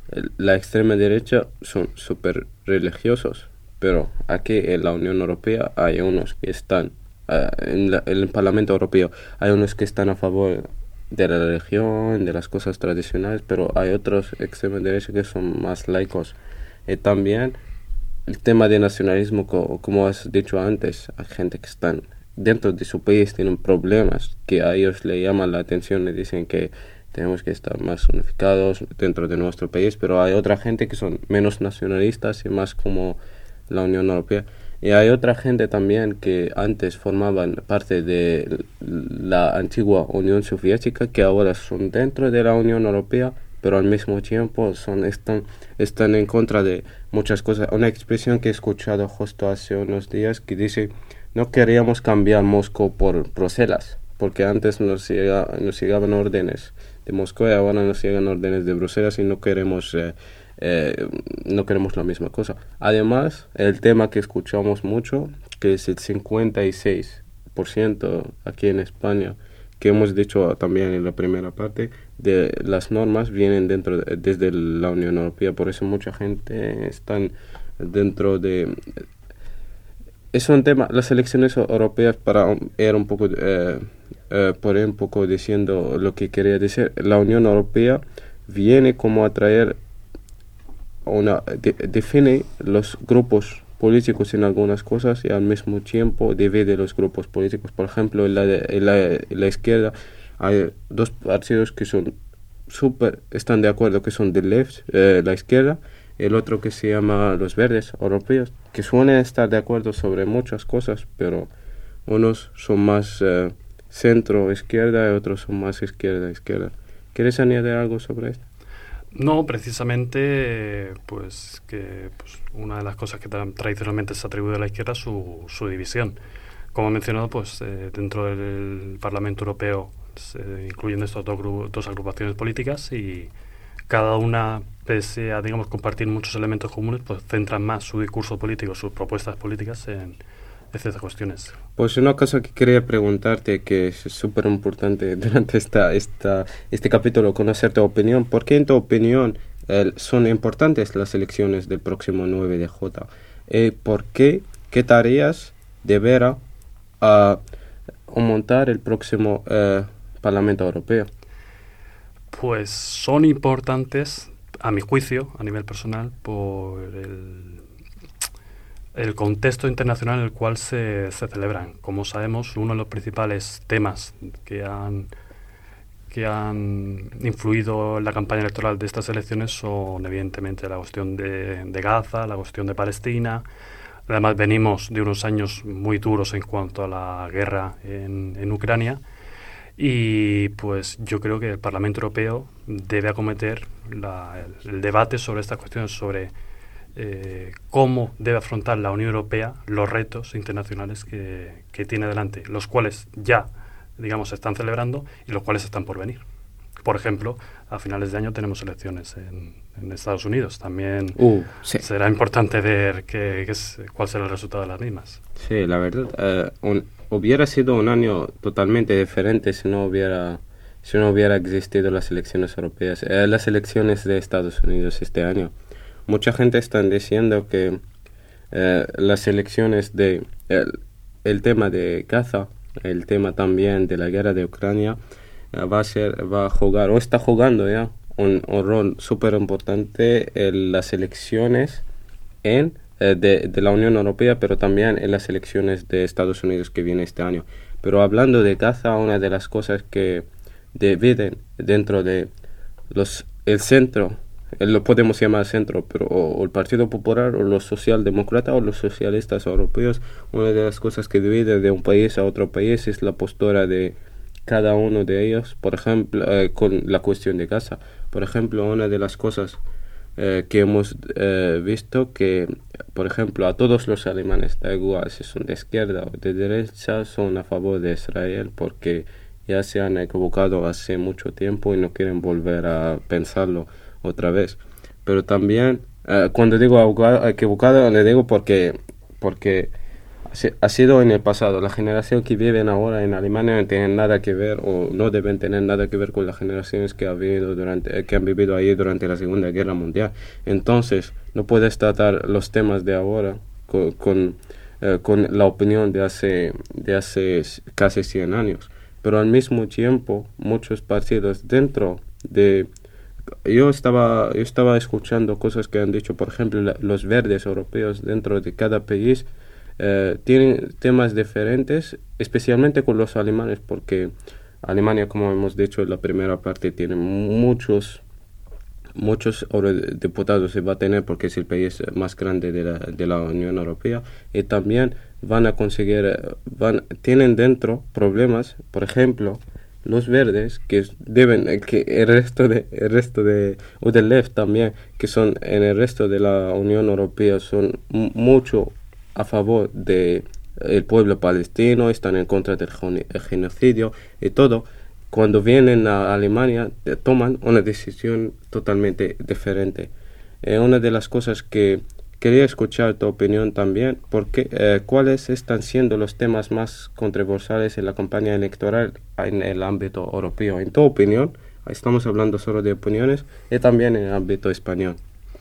la extrema derecha son súper religiosos, pero aquí en la Unión Europea hay unos que están, uh, en, la, en el Parlamento Europeo hay unos que están a favor de la religión, de las cosas tradicionales, pero hay otros extrema derecha que son más laicos. Y también el tema de nacionalismo, co como has dicho antes, hay gente que están dentro de su país, tienen problemas que a ellos le llaman la atención y dicen que tenemos que estar más unificados dentro de nuestro país, pero hay otra gente que son menos nacionalistas y más como la Unión Europea. Y hay otra gente también que antes formaban parte de la antigua Unión Soviética, que ahora son dentro de la Unión Europea, pero al mismo tiempo son están, están en contra de muchas cosas. Una expresión que he escuchado justo hace unos días que dice: no queríamos cambiar Moscú por Bruselas, porque antes nos, llega, nos llegaban órdenes de Moscú y ahora nos llegan órdenes de Bruselas y no queremos eh, eh, no queremos la misma cosa. Además, el tema que escuchamos mucho, que es el cincuenta y seis por ciento aquí en España, que hemos dicho también en la primera parte, de las normas vienen dentro de, desde la Unión Europea, por eso mucha gente están dentro de... Es un tema, las elecciones europeas, para ir un poco, eh, eh, por ir un poco diciendo lo que quería decir, la Unión Europea viene como a traer una, de, define los grupos políticos en algunas cosas y al mismo tiempo divide los grupos políticos. Por ejemplo, en la, en la, en la izquierda hay dos partidos que son súper, están de acuerdo, que son de left, eh, la izquierda, el otro que se llama los verdes europeos, que suelen estar de acuerdo sobre muchas cosas, pero unos son más eh, centro-izquierda y otros son más izquierda-izquierda. ¿Quieres añadir algo sobre esto? No, precisamente, pues que pues, una de las cosas que tra tradicionalmente se atribuye a la izquierda es su, su división. Como he mencionado, pues eh, dentro del Parlamento Europeo se incluyen estos dos, dos agrupaciones políticas y cada una, pese a, digamos, compartir muchos elementos comunes, pues centran más su discurso político, sus propuestas políticas en, en ciertas cuestiones. Pues una cosa que quería preguntarte, que es súper importante durante esta, esta, este capítulo, conocer tu opinión. ¿Por qué, en tu opinión, eh, son importantes las elecciones del próximo nueve de junio? Eh, ¿Por qué? ¿Qué tareas deberá uh, montar el próximo eh, Parlamento Europeo? Pues son importantes, a mi juicio, a nivel personal, por el, el contexto internacional en el cual se, se celebran. Como sabemos, uno de los principales temas que han, que han influido en la campaña electoral de estas elecciones son, evidentemente, la cuestión de, de Gaza, la cuestión de Palestina. Además, venimos de unos años muy duros en cuanto a la guerra en, en Ucrania. Y pues yo creo que el Parlamento Europeo debe acometer la, el, el debate sobre estas cuestiones, sobre eh, cómo debe afrontar la Unión Europea los retos internacionales que, que tiene delante, los cuales ya digamos, se están celebrando y los cuales están por venir. Por ejemplo, a finales de año tenemos elecciones en, en Estados Unidos. También Uh, sí. será importante ver qué, qué es, cuál será el resultado de las mismas. Sí, la verdad, eh, un- hubiera sido un año totalmente diferente si no hubiera, si no hubiera existido las elecciones europeas, eh, las elecciones de Estados Unidos este año. Mucha gente está diciendo que eh, las elecciones de el, el tema de Gaza, el tema también de la guerra de Ucrania, eh, va a ser, va a jugar o está jugando ya un, un rol súper importante en las elecciones en eh, de, de la Unión Europea, pero también en las elecciones de Estados Unidos que viene este año. Pero hablando de Gaza, una de las cosas que dividen dentro de los el centro, eh, lo podemos llamar centro, pero o, o el Partido Popular o los socialdemócratas o los socialistas europeos, una de las cosas que divide de un país a otro país es la postura de cada uno de ellos, por ejemplo, eh, con la cuestión de Gaza. Por ejemplo, una de las cosas eh, que hemos eh, visto que, por ejemplo, a todos los alemanes, da igual si son de izquierda o de derecha, son a favor de Israel porque ya se han equivocado hace mucho tiempo y no quieren volver a pensarlo otra vez. Pero también, eh, cuando digo equivocado, equivocado, le digo porque, porque ha sido en el pasado. La generación que viven ahora en Alemania no tienen nada que ver o no deben tener nada que ver con las generaciones que, ha vivido durante, que han vivido ahí durante la Segunda Guerra Mundial. Entonces, no puedes tratar los temas de ahora con, con, eh, con la opinión de hace, de hace casi cien años. Pero al mismo tiempo, muchos partidos dentro de... Yo estaba, yo estaba escuchando cosas que han dicho, por ejemplo, la, los verdes europeos dentro de cada país Eh, tienen temas diferentes, especialmente con los alemanes, porque Alemania, como hemos dicho en la primera parte, tiene muchos muchos eurodiputados se va a tener porque es el país más grande de la, de la Unión Europea, y también van a conseguir, van, tienen dentro problemas, por ejemplo, los verdes que deben, que el resto de, el resto de, o del left también, que son en el resto de la Unión Europea, son m- mucho a favor de el pueblo palestino, están en contra del genocidio y todo. Cuando vienen a Alemania eh, toman una decisión totalmente diferente. Eh, una de las cosas que quería escuchar tu opinión también, porque eh, cuáles están siendo los temas más controversiales en la campaña electoral en el ámbito europeo. En tu opinión, estamos hablando solo de opiniones, y también en el ámbito español.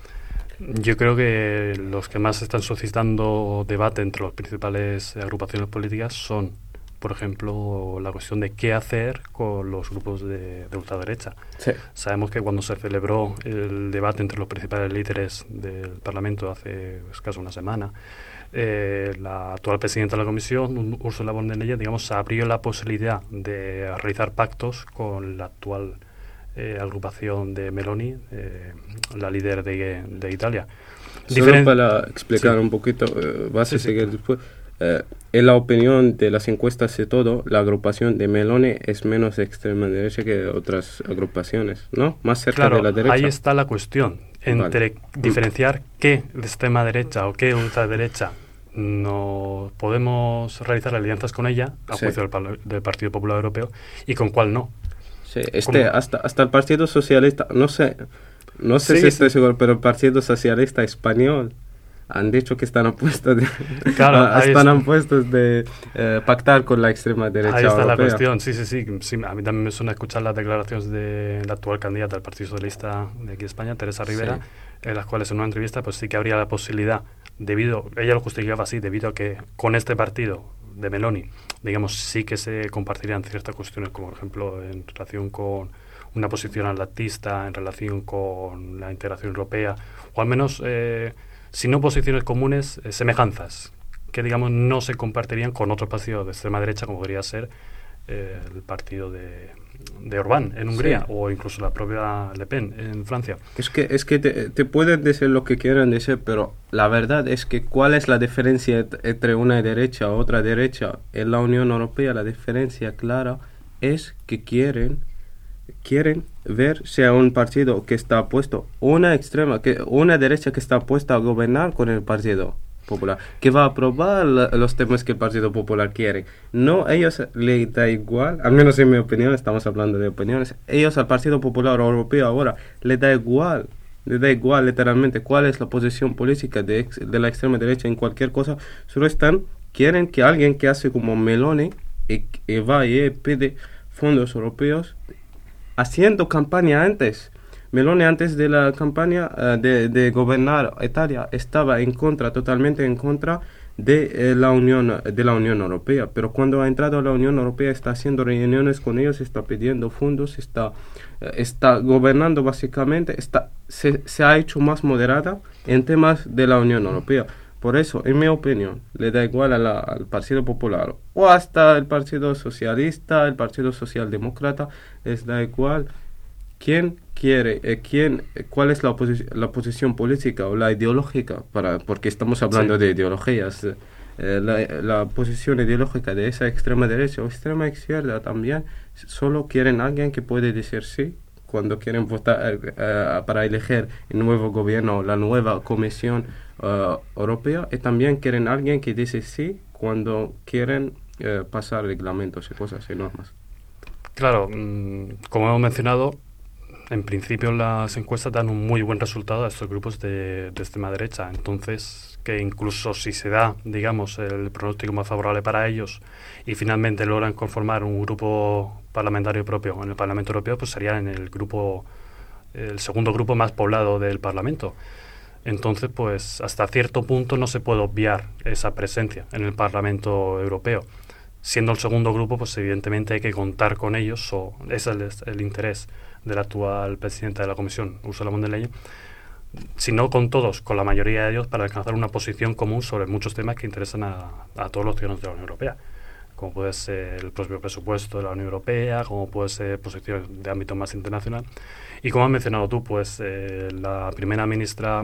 Yo creo que los que más están suscitando debate entre las principales agrupaciones políticas son, por ejemplo, la cuestión de qué hacer con los grupos de, de ultraderecha. Sí. Sabemos que cuando se celebró el debate entre los principales líderes del Parlamento hace escaso una semana, eh, la actual presidenta de la Comisión, Ursula von der Leyen, digamos, abrió la posibilidad de realizar pactos con la actual Eh, agrupación de Meloni, eh, la líder de, de Italia. Solo Diferen- para explicar sí. un poquito, eh, vas Sí, a sí, seguir claro. después. Eh, en la opinión de las encuestas y todo, la agrupación de Meloni es menos extrema derecha que otras agrupaciones, ¿no? Más cerca Claro, de la derecha. ahí está la cuestión, entre Vale. diferenciar qué de extrema derecha o qué ultraderecha no podemos realizar alianzas con ella, a Sí. juicio del, pal- del Partido Popular Europeo, y con cuál no. Sí, este, ¿Cómo? hasta, hasta el Partido Socialista, no sé, no sé Sí, si estoy sí. seguro, pero el Partido Socialista Español han dicho que están opuestos de, Claro, ah, ahí están está. opuestos de eh, pactar con la extrema derecha Ahí está la europea. cuestión, sí, sí, sí, sí. A mí también me suena escuchar las declaraciones de la actual candidata del Partido Socialista de aquí de España, Teresa Rivera, Sí. en las cuales en una entrevista pues sí que habría la posibilidad, debido, ella lo justificaba así, debido a que con este partido de Meloni, digamos, sí que se compartirían ciertas cuestiones, como por ejemplo en relación con una posición atlantista, en relación con la integración europea, o al menos, eh, si no posiciones comunes, eh, semejanzas, que digamos no se compartirían con otros partidos de extrema derecha, como podría ser eh, el partido de, de Orbán en Hungría, Sí. o incluso la propia Le Pen en Francia. Es que, es que te, te pueden decir lo que quieran decir, pero la verdad es que ¿cuál es la diferencia et- entre una derecha y otra derecha? En la Unión Europea la diferencia clara es que quieren quieren ver si hay un partido que está puesto, una extrema, que una derecha que está puesta a gobernar con el partido. Popular, que va a aprobar la, los temas que el Partido Popular quiere. No, ellos les da igual, al menos en mi opinión, estamos hablando de opiniones, ellos al Partido Popular Europeo ahora les da igual, les da igual literalmente cuál es la posición política de, ex, de la extrema derecha en cualquier cosa, solo están, quieren que alguien que hace como Meloni y, y va y pide fondos europeos, haciendo campaña antes. Meloni antes de la campaña uh, de, de gobernar Italia estaba en contra, totalmente en contra de, eh, la Unión, de la Unión Europea, pero cuando ha entrado a la Unión Europea está haciendo reuniones con ellos, está pidiendo fondos, está, uh, está gobernando básicamente, está, se, se ha hecho más moderada en temas de la Unión Europea. Por eso, en mi opinión, le da igual a la, al Partido Popular o hasta el Partido Socialista, el Partido Socialdemócrata, les da igual quién quiere, eh, quién, eh, cuál es la, oposi- la posición política o la ideológica, para, porque estamos hablando sí. de ideologías, eh, la, la posición ideológica de esa extrema derecha o extrema izquierda también, solo quieren alguien que puede decir sí cuando quieren votar eh, para elegir el nuevo gobierno o la nueva comisión uh, europea, y también quieren alguien que dice sí cuando quieren eh, pasar reglamentos y cosas y normas. Claro, mmm, como hemos mencionado, en principio las encuestas dan un muy buen resultado a estos grupos de, de extrema derecha, entonces que incluso si se da, digamos, el pronóstico más favorable para ellos y finalmente logran conformar un grupo parlamentario propio en el Parlamento Europeo, pues sería en el grupo, el segundo grupo más poblado del Parlamento. Entonces, pues hasta cierto punto no se puede obviar esa presencia en el Parlamento Europeo. Siendo el segundo grupo, pues evidentemente hay que contar con ellos, o ese es el, el interés de la actual presidenta de la Comisión, Ursula von der Leyen, si no con todos, con la mayoría de ellos, para alcanzar una posición común sobre muchos temas que interesan a, a todos los ciudadanos de la Unión Europea, como puede ser el propio presupuesto de la Unión Europea, como puede ser posiciones de ámbito más internacional. Y como has mencionado tú, pues eh, la primera ministra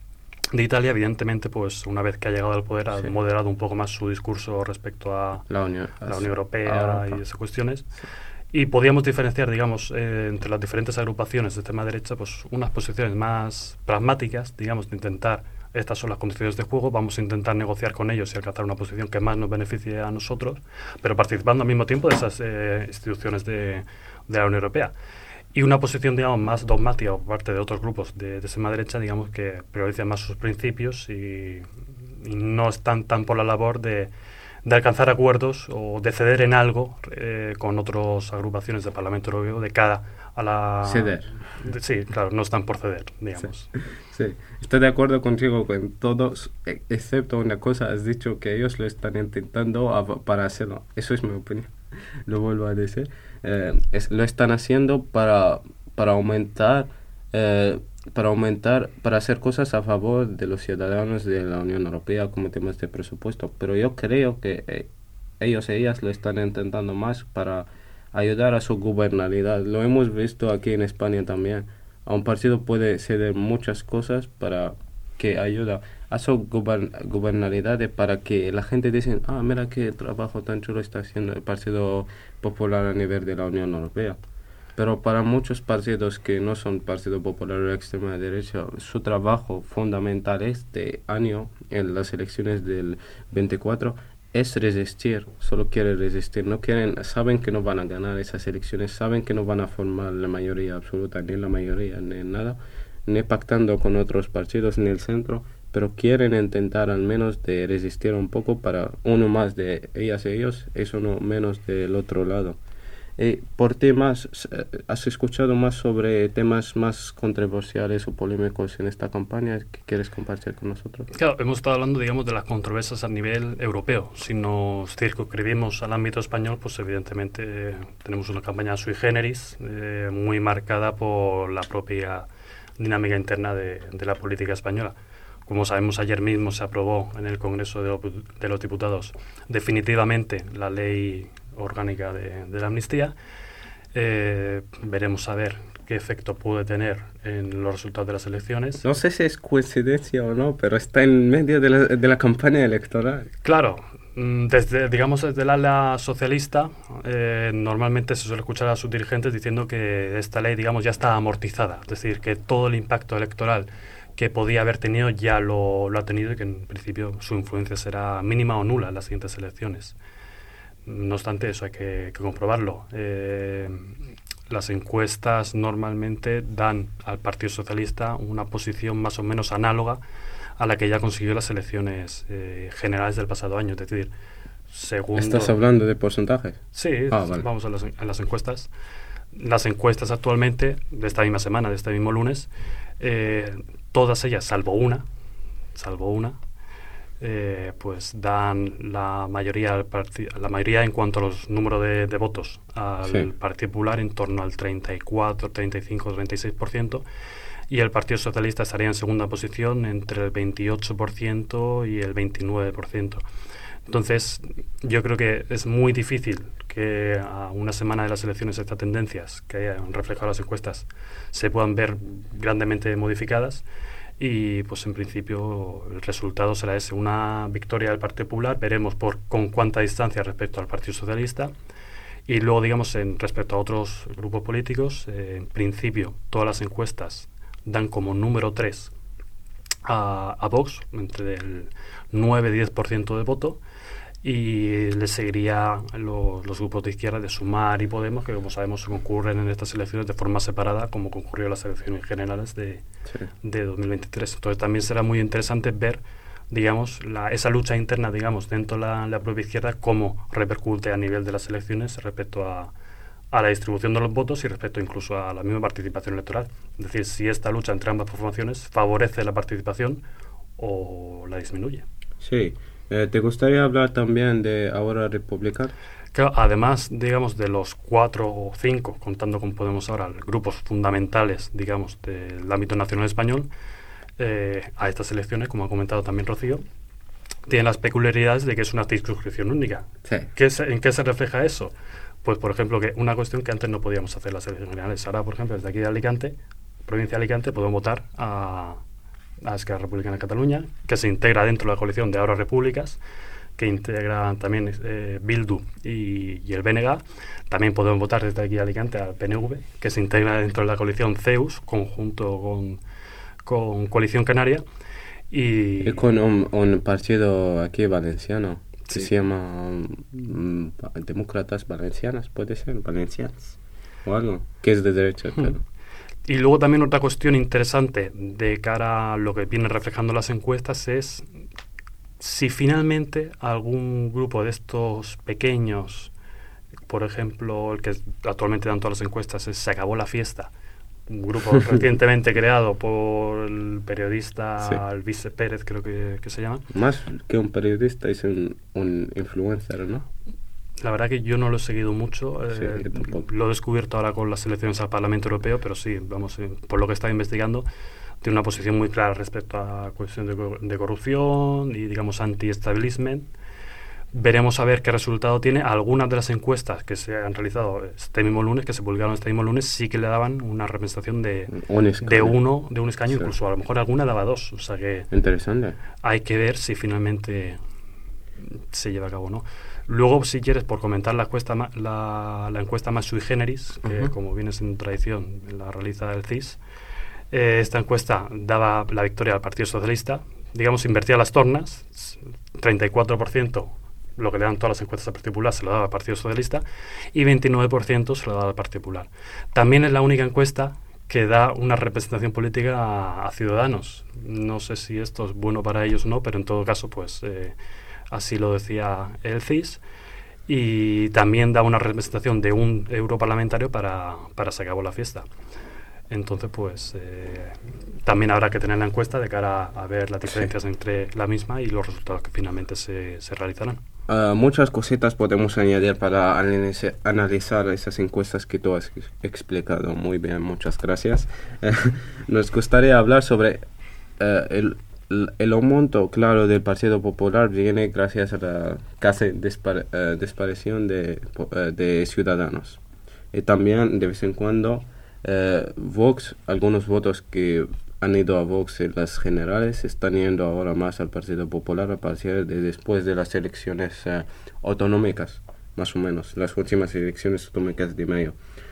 de Italia, evidentemente, pues una vez que ha llegado al poder, ha sí. moderado un poco más su discurso respecto a la Unión, a la Unión Europea y esas cuestiones. Sí. Y podíamos diferenciar, digamos, eh, entre las diferentes agrupaciones de extrema derecha, pues unas posiciones más pragmáticas, digamos, de intentar, estas son las condiciones de juego, vamos a intentar negociar con ellos y alcanzar una posición que más nos beneficie a nosotros, pero participando al mismo tiempo de esas eh, instituciones de, de la Unión Europea. Y una posición, digamos, más dogmática por parte de otros grupos de, de extrema derecha, digamos, que priorizan más sus principios y, y no están tan por la labor de, de alcanzar acuerdos o de ceder en algo eh, con otras agrupaciones del Parlamento Europeo de cara a la... Ceder. De, sí, claro, no están por ceder, digamos. Sí, sí, estoy de acuerdo contigo con todos, excepto una cosa, has dicho que ellos lo están intentando a, para hacerlo. Eso es mi opinión, lo vuelvo a decir. Eh, es, lo están haciendo para, para aumentar... Eh, para aumentar, para hacer cosas a favor de los ciudadanos de la Unión Europea como temas de presupuesto, pero yo creo que eh, ellos y ellas lo están intentando más para ayudar a su gobernabilidad. Lo hemos visto aquí en España también. A un partido puede ceder muchas cosas para que ayuda a su gobern gobernabilidad, para que la gente dice, ah, mira qué trabajo tan chulo está haciendo el Partido Popular a nivel de la Unión Europea. Pero para muchos partidos que no son Partido Popular o extrema derecha, su trabajo fundamental este año, en las elecciones del veinticuatro, es resistir. Solo quieren resistir. No quieren, saben que no van a ganar esas elecciones, saben que no van a formar la mayoría absoluta, ni la mayoría, ni nada, ni pactando con otros partidos, ni el centro, pero quieren intentar al menos de resistir un poco para uno más de ellas y ellos, es uno menos del otro lado. Eh, por temas, ¿has escuchado más sobre temas más controversiales o polémicos en esta campaña que quieres compartir con nosotros? Claro, hemos estado hablando, digamos, de las controversias a nivel europeo. Si nos circunscribimos al ámbito español, pues evidentemente eh, tenemos una campaña sui generis, eh, muy marcada por la propia dinámica interna de, de la política española. Como sabemos, ayer mismo se aprobó en el Congreso de, lo, de los Diputados definitivamente la ley orgánica de, de la amnistía. Eh, veremos a ver qué efecto puede tener en los resultados de las elecciones. No sé si es coincidencia o no, pero está en medio de la, de la campaña electoral. Claro, desde, digamos, desde el ala socialista, eh, normalmente se suele escuchar a sus dirigentes diciendo que esta ley, digamos, ya está amortizada, es decir, que todo el impacto electoral que podía haber tenido ya lo, lo ha tenido y que en principio su influencia será mínima o nula en las siguientes elecciones. No obstante, eso hay que, que comprobarlo. Eh, las encuestas normalmente dan al Partido Socialista una posición más o menos análoga a la que ya consiguió las elecciones eh, generales del pasado año. Es decir, segundo... ¿Estás hablando de porcentajes? Sí, ah, vale. Vamos a las, a las encuestas. Las encuestas actualmente, de esta misma semana, de este mismo lunes, eh, todas ellas, salvo una, salvo una, eh, pues dan la mayoría al parti- la mayoría en cuanto a los números de, de votos al sí. Partido Popular en torno al treinta y cuatro, treinta y cinco, treinta y seis por ciento, y el Partido Socialista estaría en segunda posición entre el veintiocho por ciento y el veintinueve por ciento. Entonces, yo creo que es muy difícil que a una semana de las elecciones estas tendencias que hayan reflejado las encuestas se puedan ver grandemente modificadas y, pues, en principio el resultado será ese, una victoria del Partido Popular. Veremos por con cuánta distancia respecto al Partido Socialista y luego, digamos, en respecto a otros grupos políticos, eh, en principio todas las encuestas dan como número tres a, a Vox, entre el nueve y diez por ciento de voto, y le seguiría lo, los grupos de izquierda de Sumar y Podemos, que como sabemos concurren en estas elecciones de forma separada, como concurrió en las elecciones generales de, sí. de dos mil veintitrés. Entonces también será muy interesante ver, digamos, la, esa lucha interna, digamos, dentro de la, la propia izquierda, cómo repercute a nivel de las elecciones respecto a, a la distribución de los votos y respecto incluso a la misma participación electoral. Es decir, si esta lucha entre ambas formaciones favorece la participación o la disminuye. Sí. Eh, ¿Te gustaría hablar también de Ahora Republicano? Claro, además, digamos, de los cuatro o cinco, contando con Podemos ahora, grupos fundamentales, digamos, del ámbito nacional español, eh, a estas elecciones, como ha comentado también Rocío, tienen las peculiaridades de que es una circunscripción única. Sí. ¿Qué se, ¿En qué se refleja eso? Pues, por ejemplo, que una cuestión que antes no podíamos hacer las elecciones generales. Ahora, por ejemplo, desde aquí de Alicante, provincia de Alicante, podemos votar a... a Esquerra Republicana de Cataluña, que se integra dentro de la coalición de Ahora Repúblicas, que integra también eh, Bildu y, y el B N G. También podemos votar desde aquí a Alicante al P N V, que se integra dentro de la coalición CEUS, conjunto con, con Coalición Canaria. Y, y con un, un partido aquí valenciano, que sí. se llama um, Demócratas Valencianas, puede ser, Valencianas, o algo, que es de derecha, hmm. pero... Y luego también otra cuestión interesante de cara a lo que vienen reflejando las encuestas es si finalmente algún grupo de estos pequeños, por ejemplo, el que actualmente dan todas las encuestas es Se Acabó la Fiesta, un grupo recientemente creado por el periodista sí. Alvise Pérez, creo que, que se llama. Más que un periodista, es un, un influencer, ¿no? La verdad que yo no lo he seguido mucho, eh, sí, lo he descubierto ahora con las elecciones al Parlamento Europeo, pero sí, vamos, eh, por lo que estaba investigando, tiene una posición muy clara respecto a cuestión de, de corrupción y, digamos, anti-establishment. Veremos a ver qué resultado tiene. Algunas de las encuestas que se han realizado este mismo lunes, que se publicaron este mismo lunes, sí que le daban una representación de, un de uno, de un escaño, sí. incluso a lo mejor alguna daba dos. O sea que interesante. Hay que ver si finalmente se lleva a cabo o no. Luego, si quieres, por comentar la encuesta, la, la encuesta más sui generis, que uh-huh. como viene siendo tradición, la realiza el C I S, eh, esta encuesta daba la victoria al Partido Socialista, digamos, invertía las tornas, treinta y cuatro por ciento, lo que le dan todas las encuestas al Partido Popular, se lo daba al Partido Socialista, y veintinueve por ciento se lo daba al Partido Popular. También es la única encuesta que da una representación política a, a Ciudadanos. No sé si esto es bueno para ellos o no, pero en todo caso, pues... Eh, así lo decía el C I S, y también da una representación de un europarlamentario para, para Se Acabó la Fiesta. Entonces, pues, eh, también habrá que tener la encuesta de cara a, a ver las diferencias sí. entre la misma y los resultados que finalmente se, se realizarán. Uh, muchas cositas podemos añadir para analiz- analizar esas encuestas que tú has explicado muy bien, muchas gracias. Nos gustaría hablar sobre uh, el El aumento, claro, del Partido Popular viene gracias a la casi dispar- uh, desaparición de, uh, de Ciudadanos. Y también, de vez en cuando, uh, Vox, algunos votos que han ido a Vox en las generales, están yendo ahora más al Partido Popular a partir de después de las elecciones uh, autonómicas, más o menos, las últimas elecciones autonómicas de mayo.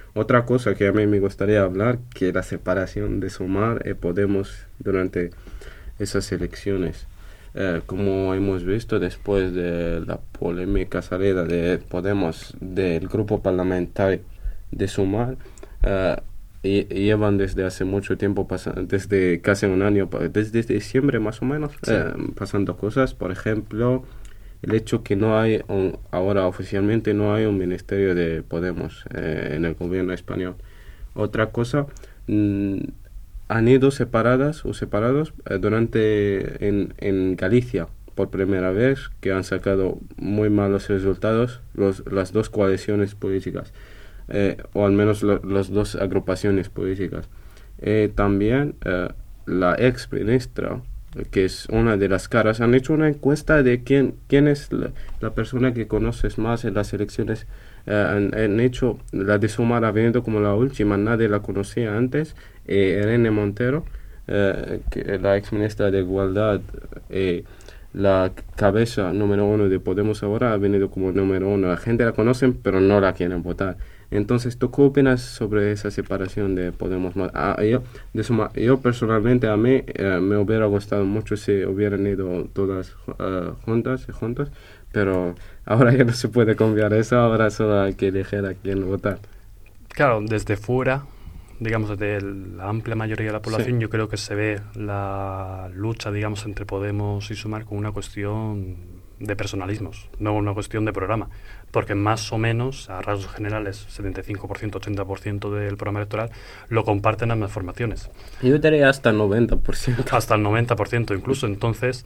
Otra cosa que a mí me gustaría hablar, que la separación de Sumar y Podemos durante esas elecciones. Eh, como hemos visto después de la polémica salida de Podemos del grupo parlamentario de Sumar, eh, y, y llevan desde hace mucho tiempo, pasa, desde casi un año, desde diciembre más o menos, sí. eh, pasando cosas. Por ejemplo, el hecho que no hay, un, ahora oficialmente no hay un ministerio de Podemos eh, en el gobierno español. Otra cosa, mmm, han ido separadas o separados eh, durante en, en Galicia por primera vez, que han sacado muy malos resultados los, las dos coaliciones políticas, eh, o al menos lo, las dos agrupaciones políticas. Eh, también eh, la ex ministra, que es una de las caras, han hecho una encuesta de quién, quién es la, la persona que conoces más en las elecciones. Uh, han, han hecho la de Sumar ha venido como la última, nadie la conocía antes. eh, Irene Montero, uh, que la ex ministra de Igualdad, eh, la cabeza número uno de Podemos ahora, ha venido como número uno. La gente la conocen pero no la quieren votar. Entonces, ¿tú qué opinas sobre esa separación de Podemos? Ah, yo, de Sumar, yo personalmente, a mí eh, me hubiera gustado mucho si hubieran ido todas uh, juntas y juntos, pero ahora ya no se puede cambiar eso, ahora solo hay que elegir a quién votar. Claro, desde fuera, digamos, desde la amplia mayoría de la población, sí. Yo creo que se ve la lucha, digamos, entre Podemos y Sumar como una cuestión de personalismos, no una cuestión de programa, porque más o menos, a rasgos generales, setenta y cinco por ciento, ochenta por ciento del programa electoral lo comparten ambas formaciones. Yo diría hasta el noventa por ciento. Hasta el noventa por ciento incluso, entonces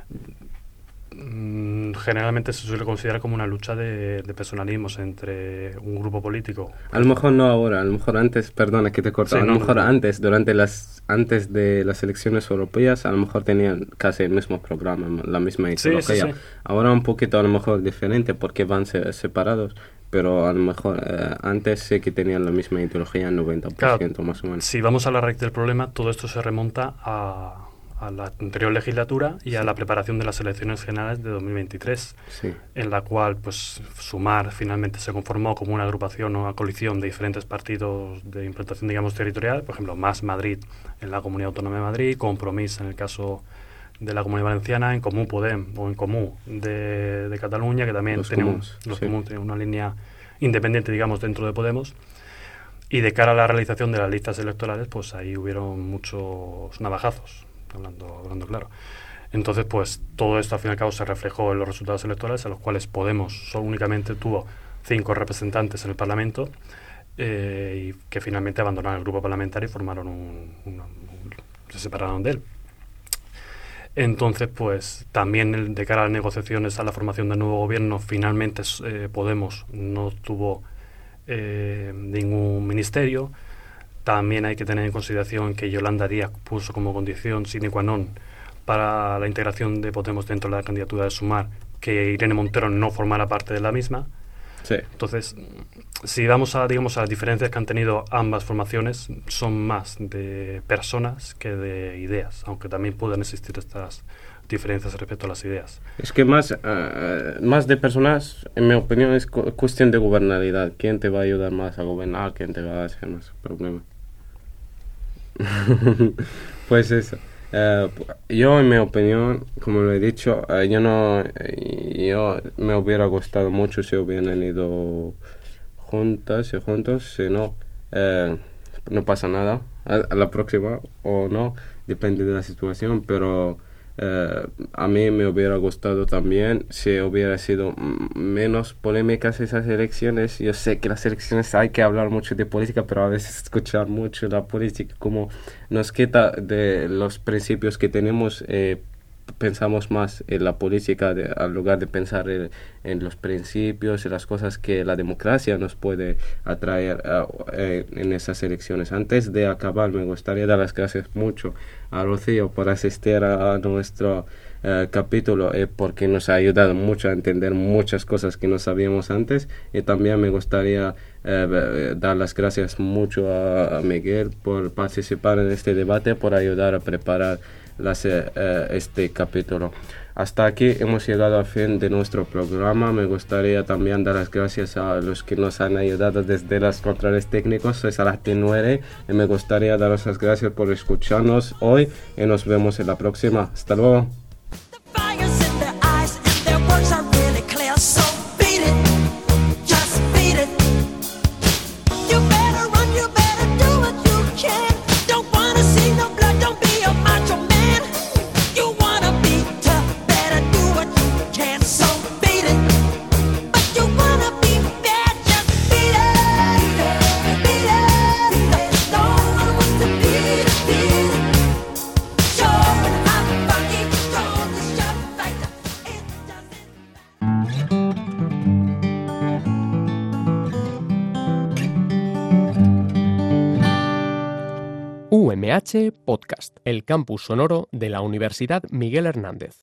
mmm, generalmente se suele considerar como una lucha de, de personalismos entre un grupo político. A lo mejor no ahora, a lo mejor antes, perdona que te corto, sí, a lo no, mejor no, no. antes, durante las antes de las elecciones europeas, a lo mejor tenían casi el mismo programa, la misma ideología. Sí, sí, sí. Ahora un poquito a lo mejor diferente porque van se, separados, pero a lo mejor eh, antes sí que tenían la misma ideología, el noventa por ciento claro, más o menos. Si vamos a la raíz del problema, todo esto se remonta a... a la anterior legislatura y a la preparación de las elecciones generales de dos mil veintitrés, sí. En la cual pues Sumar finalmente se conformó como una agrupación o una coalición de diferentes partidos de implantación, digamos, territorial, por ejemplo, Más Madrid en la Comunidad Autónoma de Madrid, Compromís en el caso de la Comunidad Valenciana, En Comú Podem o En Comú de, de Cataluña, que también los tiene, comuns, un, los sí. comuns, tiene una línea independiente, digamos, dentro de Podemos. Y de cara a la realización de las listas electorales, pues ahí hubieron muchos navajazos. Hablando, hablando claro. Entonces, pues todo esto al fin y al cabo se reflejó en los resultados electorales, a los cuales Podemos solo únicamente tuvo cinco representantes en el Parlamento, eh, y que finalmente abandonaron el grupo parlamentario y formaron un, un, un, se separaron de él. Entonces, pues también de cara a las negociaciones a la formación del nuevo gobierno, finalmente eh, Podemos no tuvo eh, ningún ministerio. También hay que tener en consideración que Yolanda Díaz puso como condición sine qua non para la integración de Podemos dentro de la candidatura de Sumar que Irene Montero no formara parte de la misma. Sí. Entonces, si vamos a, digamos, a las diferencias que han tenido ambas formaciones, son más de personas que de ideas, aunque también pueden existir estas diferencias respecto a las ideas. Es que más, uh, más de personas, en mi opinión, es cu- cuestión de gobernabilidad. ¿Quién te va a ayudar más a gobernar? ¿Quién te va a hacer más problemas? Pues eso. Uh, yo, en mi opinión, como lo he dicho, uh, yo no, yo me hubiera gustado mucho si hubieran ido juntas y juntos. Si no, uh, no pasa nada. A, a la próxima o no, depende de la situación, pero Uh, a mí me hubiera gustado también si hubiera sido m- menos polémicas esas elecciones. Yo sé que las elecciones hay que hablar mucho de política, pero a veces escuchar mucho la política como nos quita de los principios que tenemos. Eh, pensamos más en la política de, al lugar de pensar en, en los principios y las cosas que la democracia nos puede atraer uh, eh, en esas elecciones. Antes de acabar, me gustaría dar las gracias mucho a Rocío por asistir a, a nuestro uh, capítulo, eh, porque nos ha ayudado mucho a entender muchas cosas que no sabíamos antes, y también me gustaría uh, dar las gracias mucho a, a Miguel por participar en este debate, por ayudar a preparar las, eh, este capítulo. Hasta aquí hemos llegado al fin de nuestro programa. Me gustaría también dar las gracias a los que nos han ayudado desde los controles técnicos. Soy Salah Tinuere y me gustaría daros las gracias por escucharnos hoy y nos vemos en la próxima. Hasta luego. U M H Podcast, el campus sonoro de la Universidad Miguel Hernández.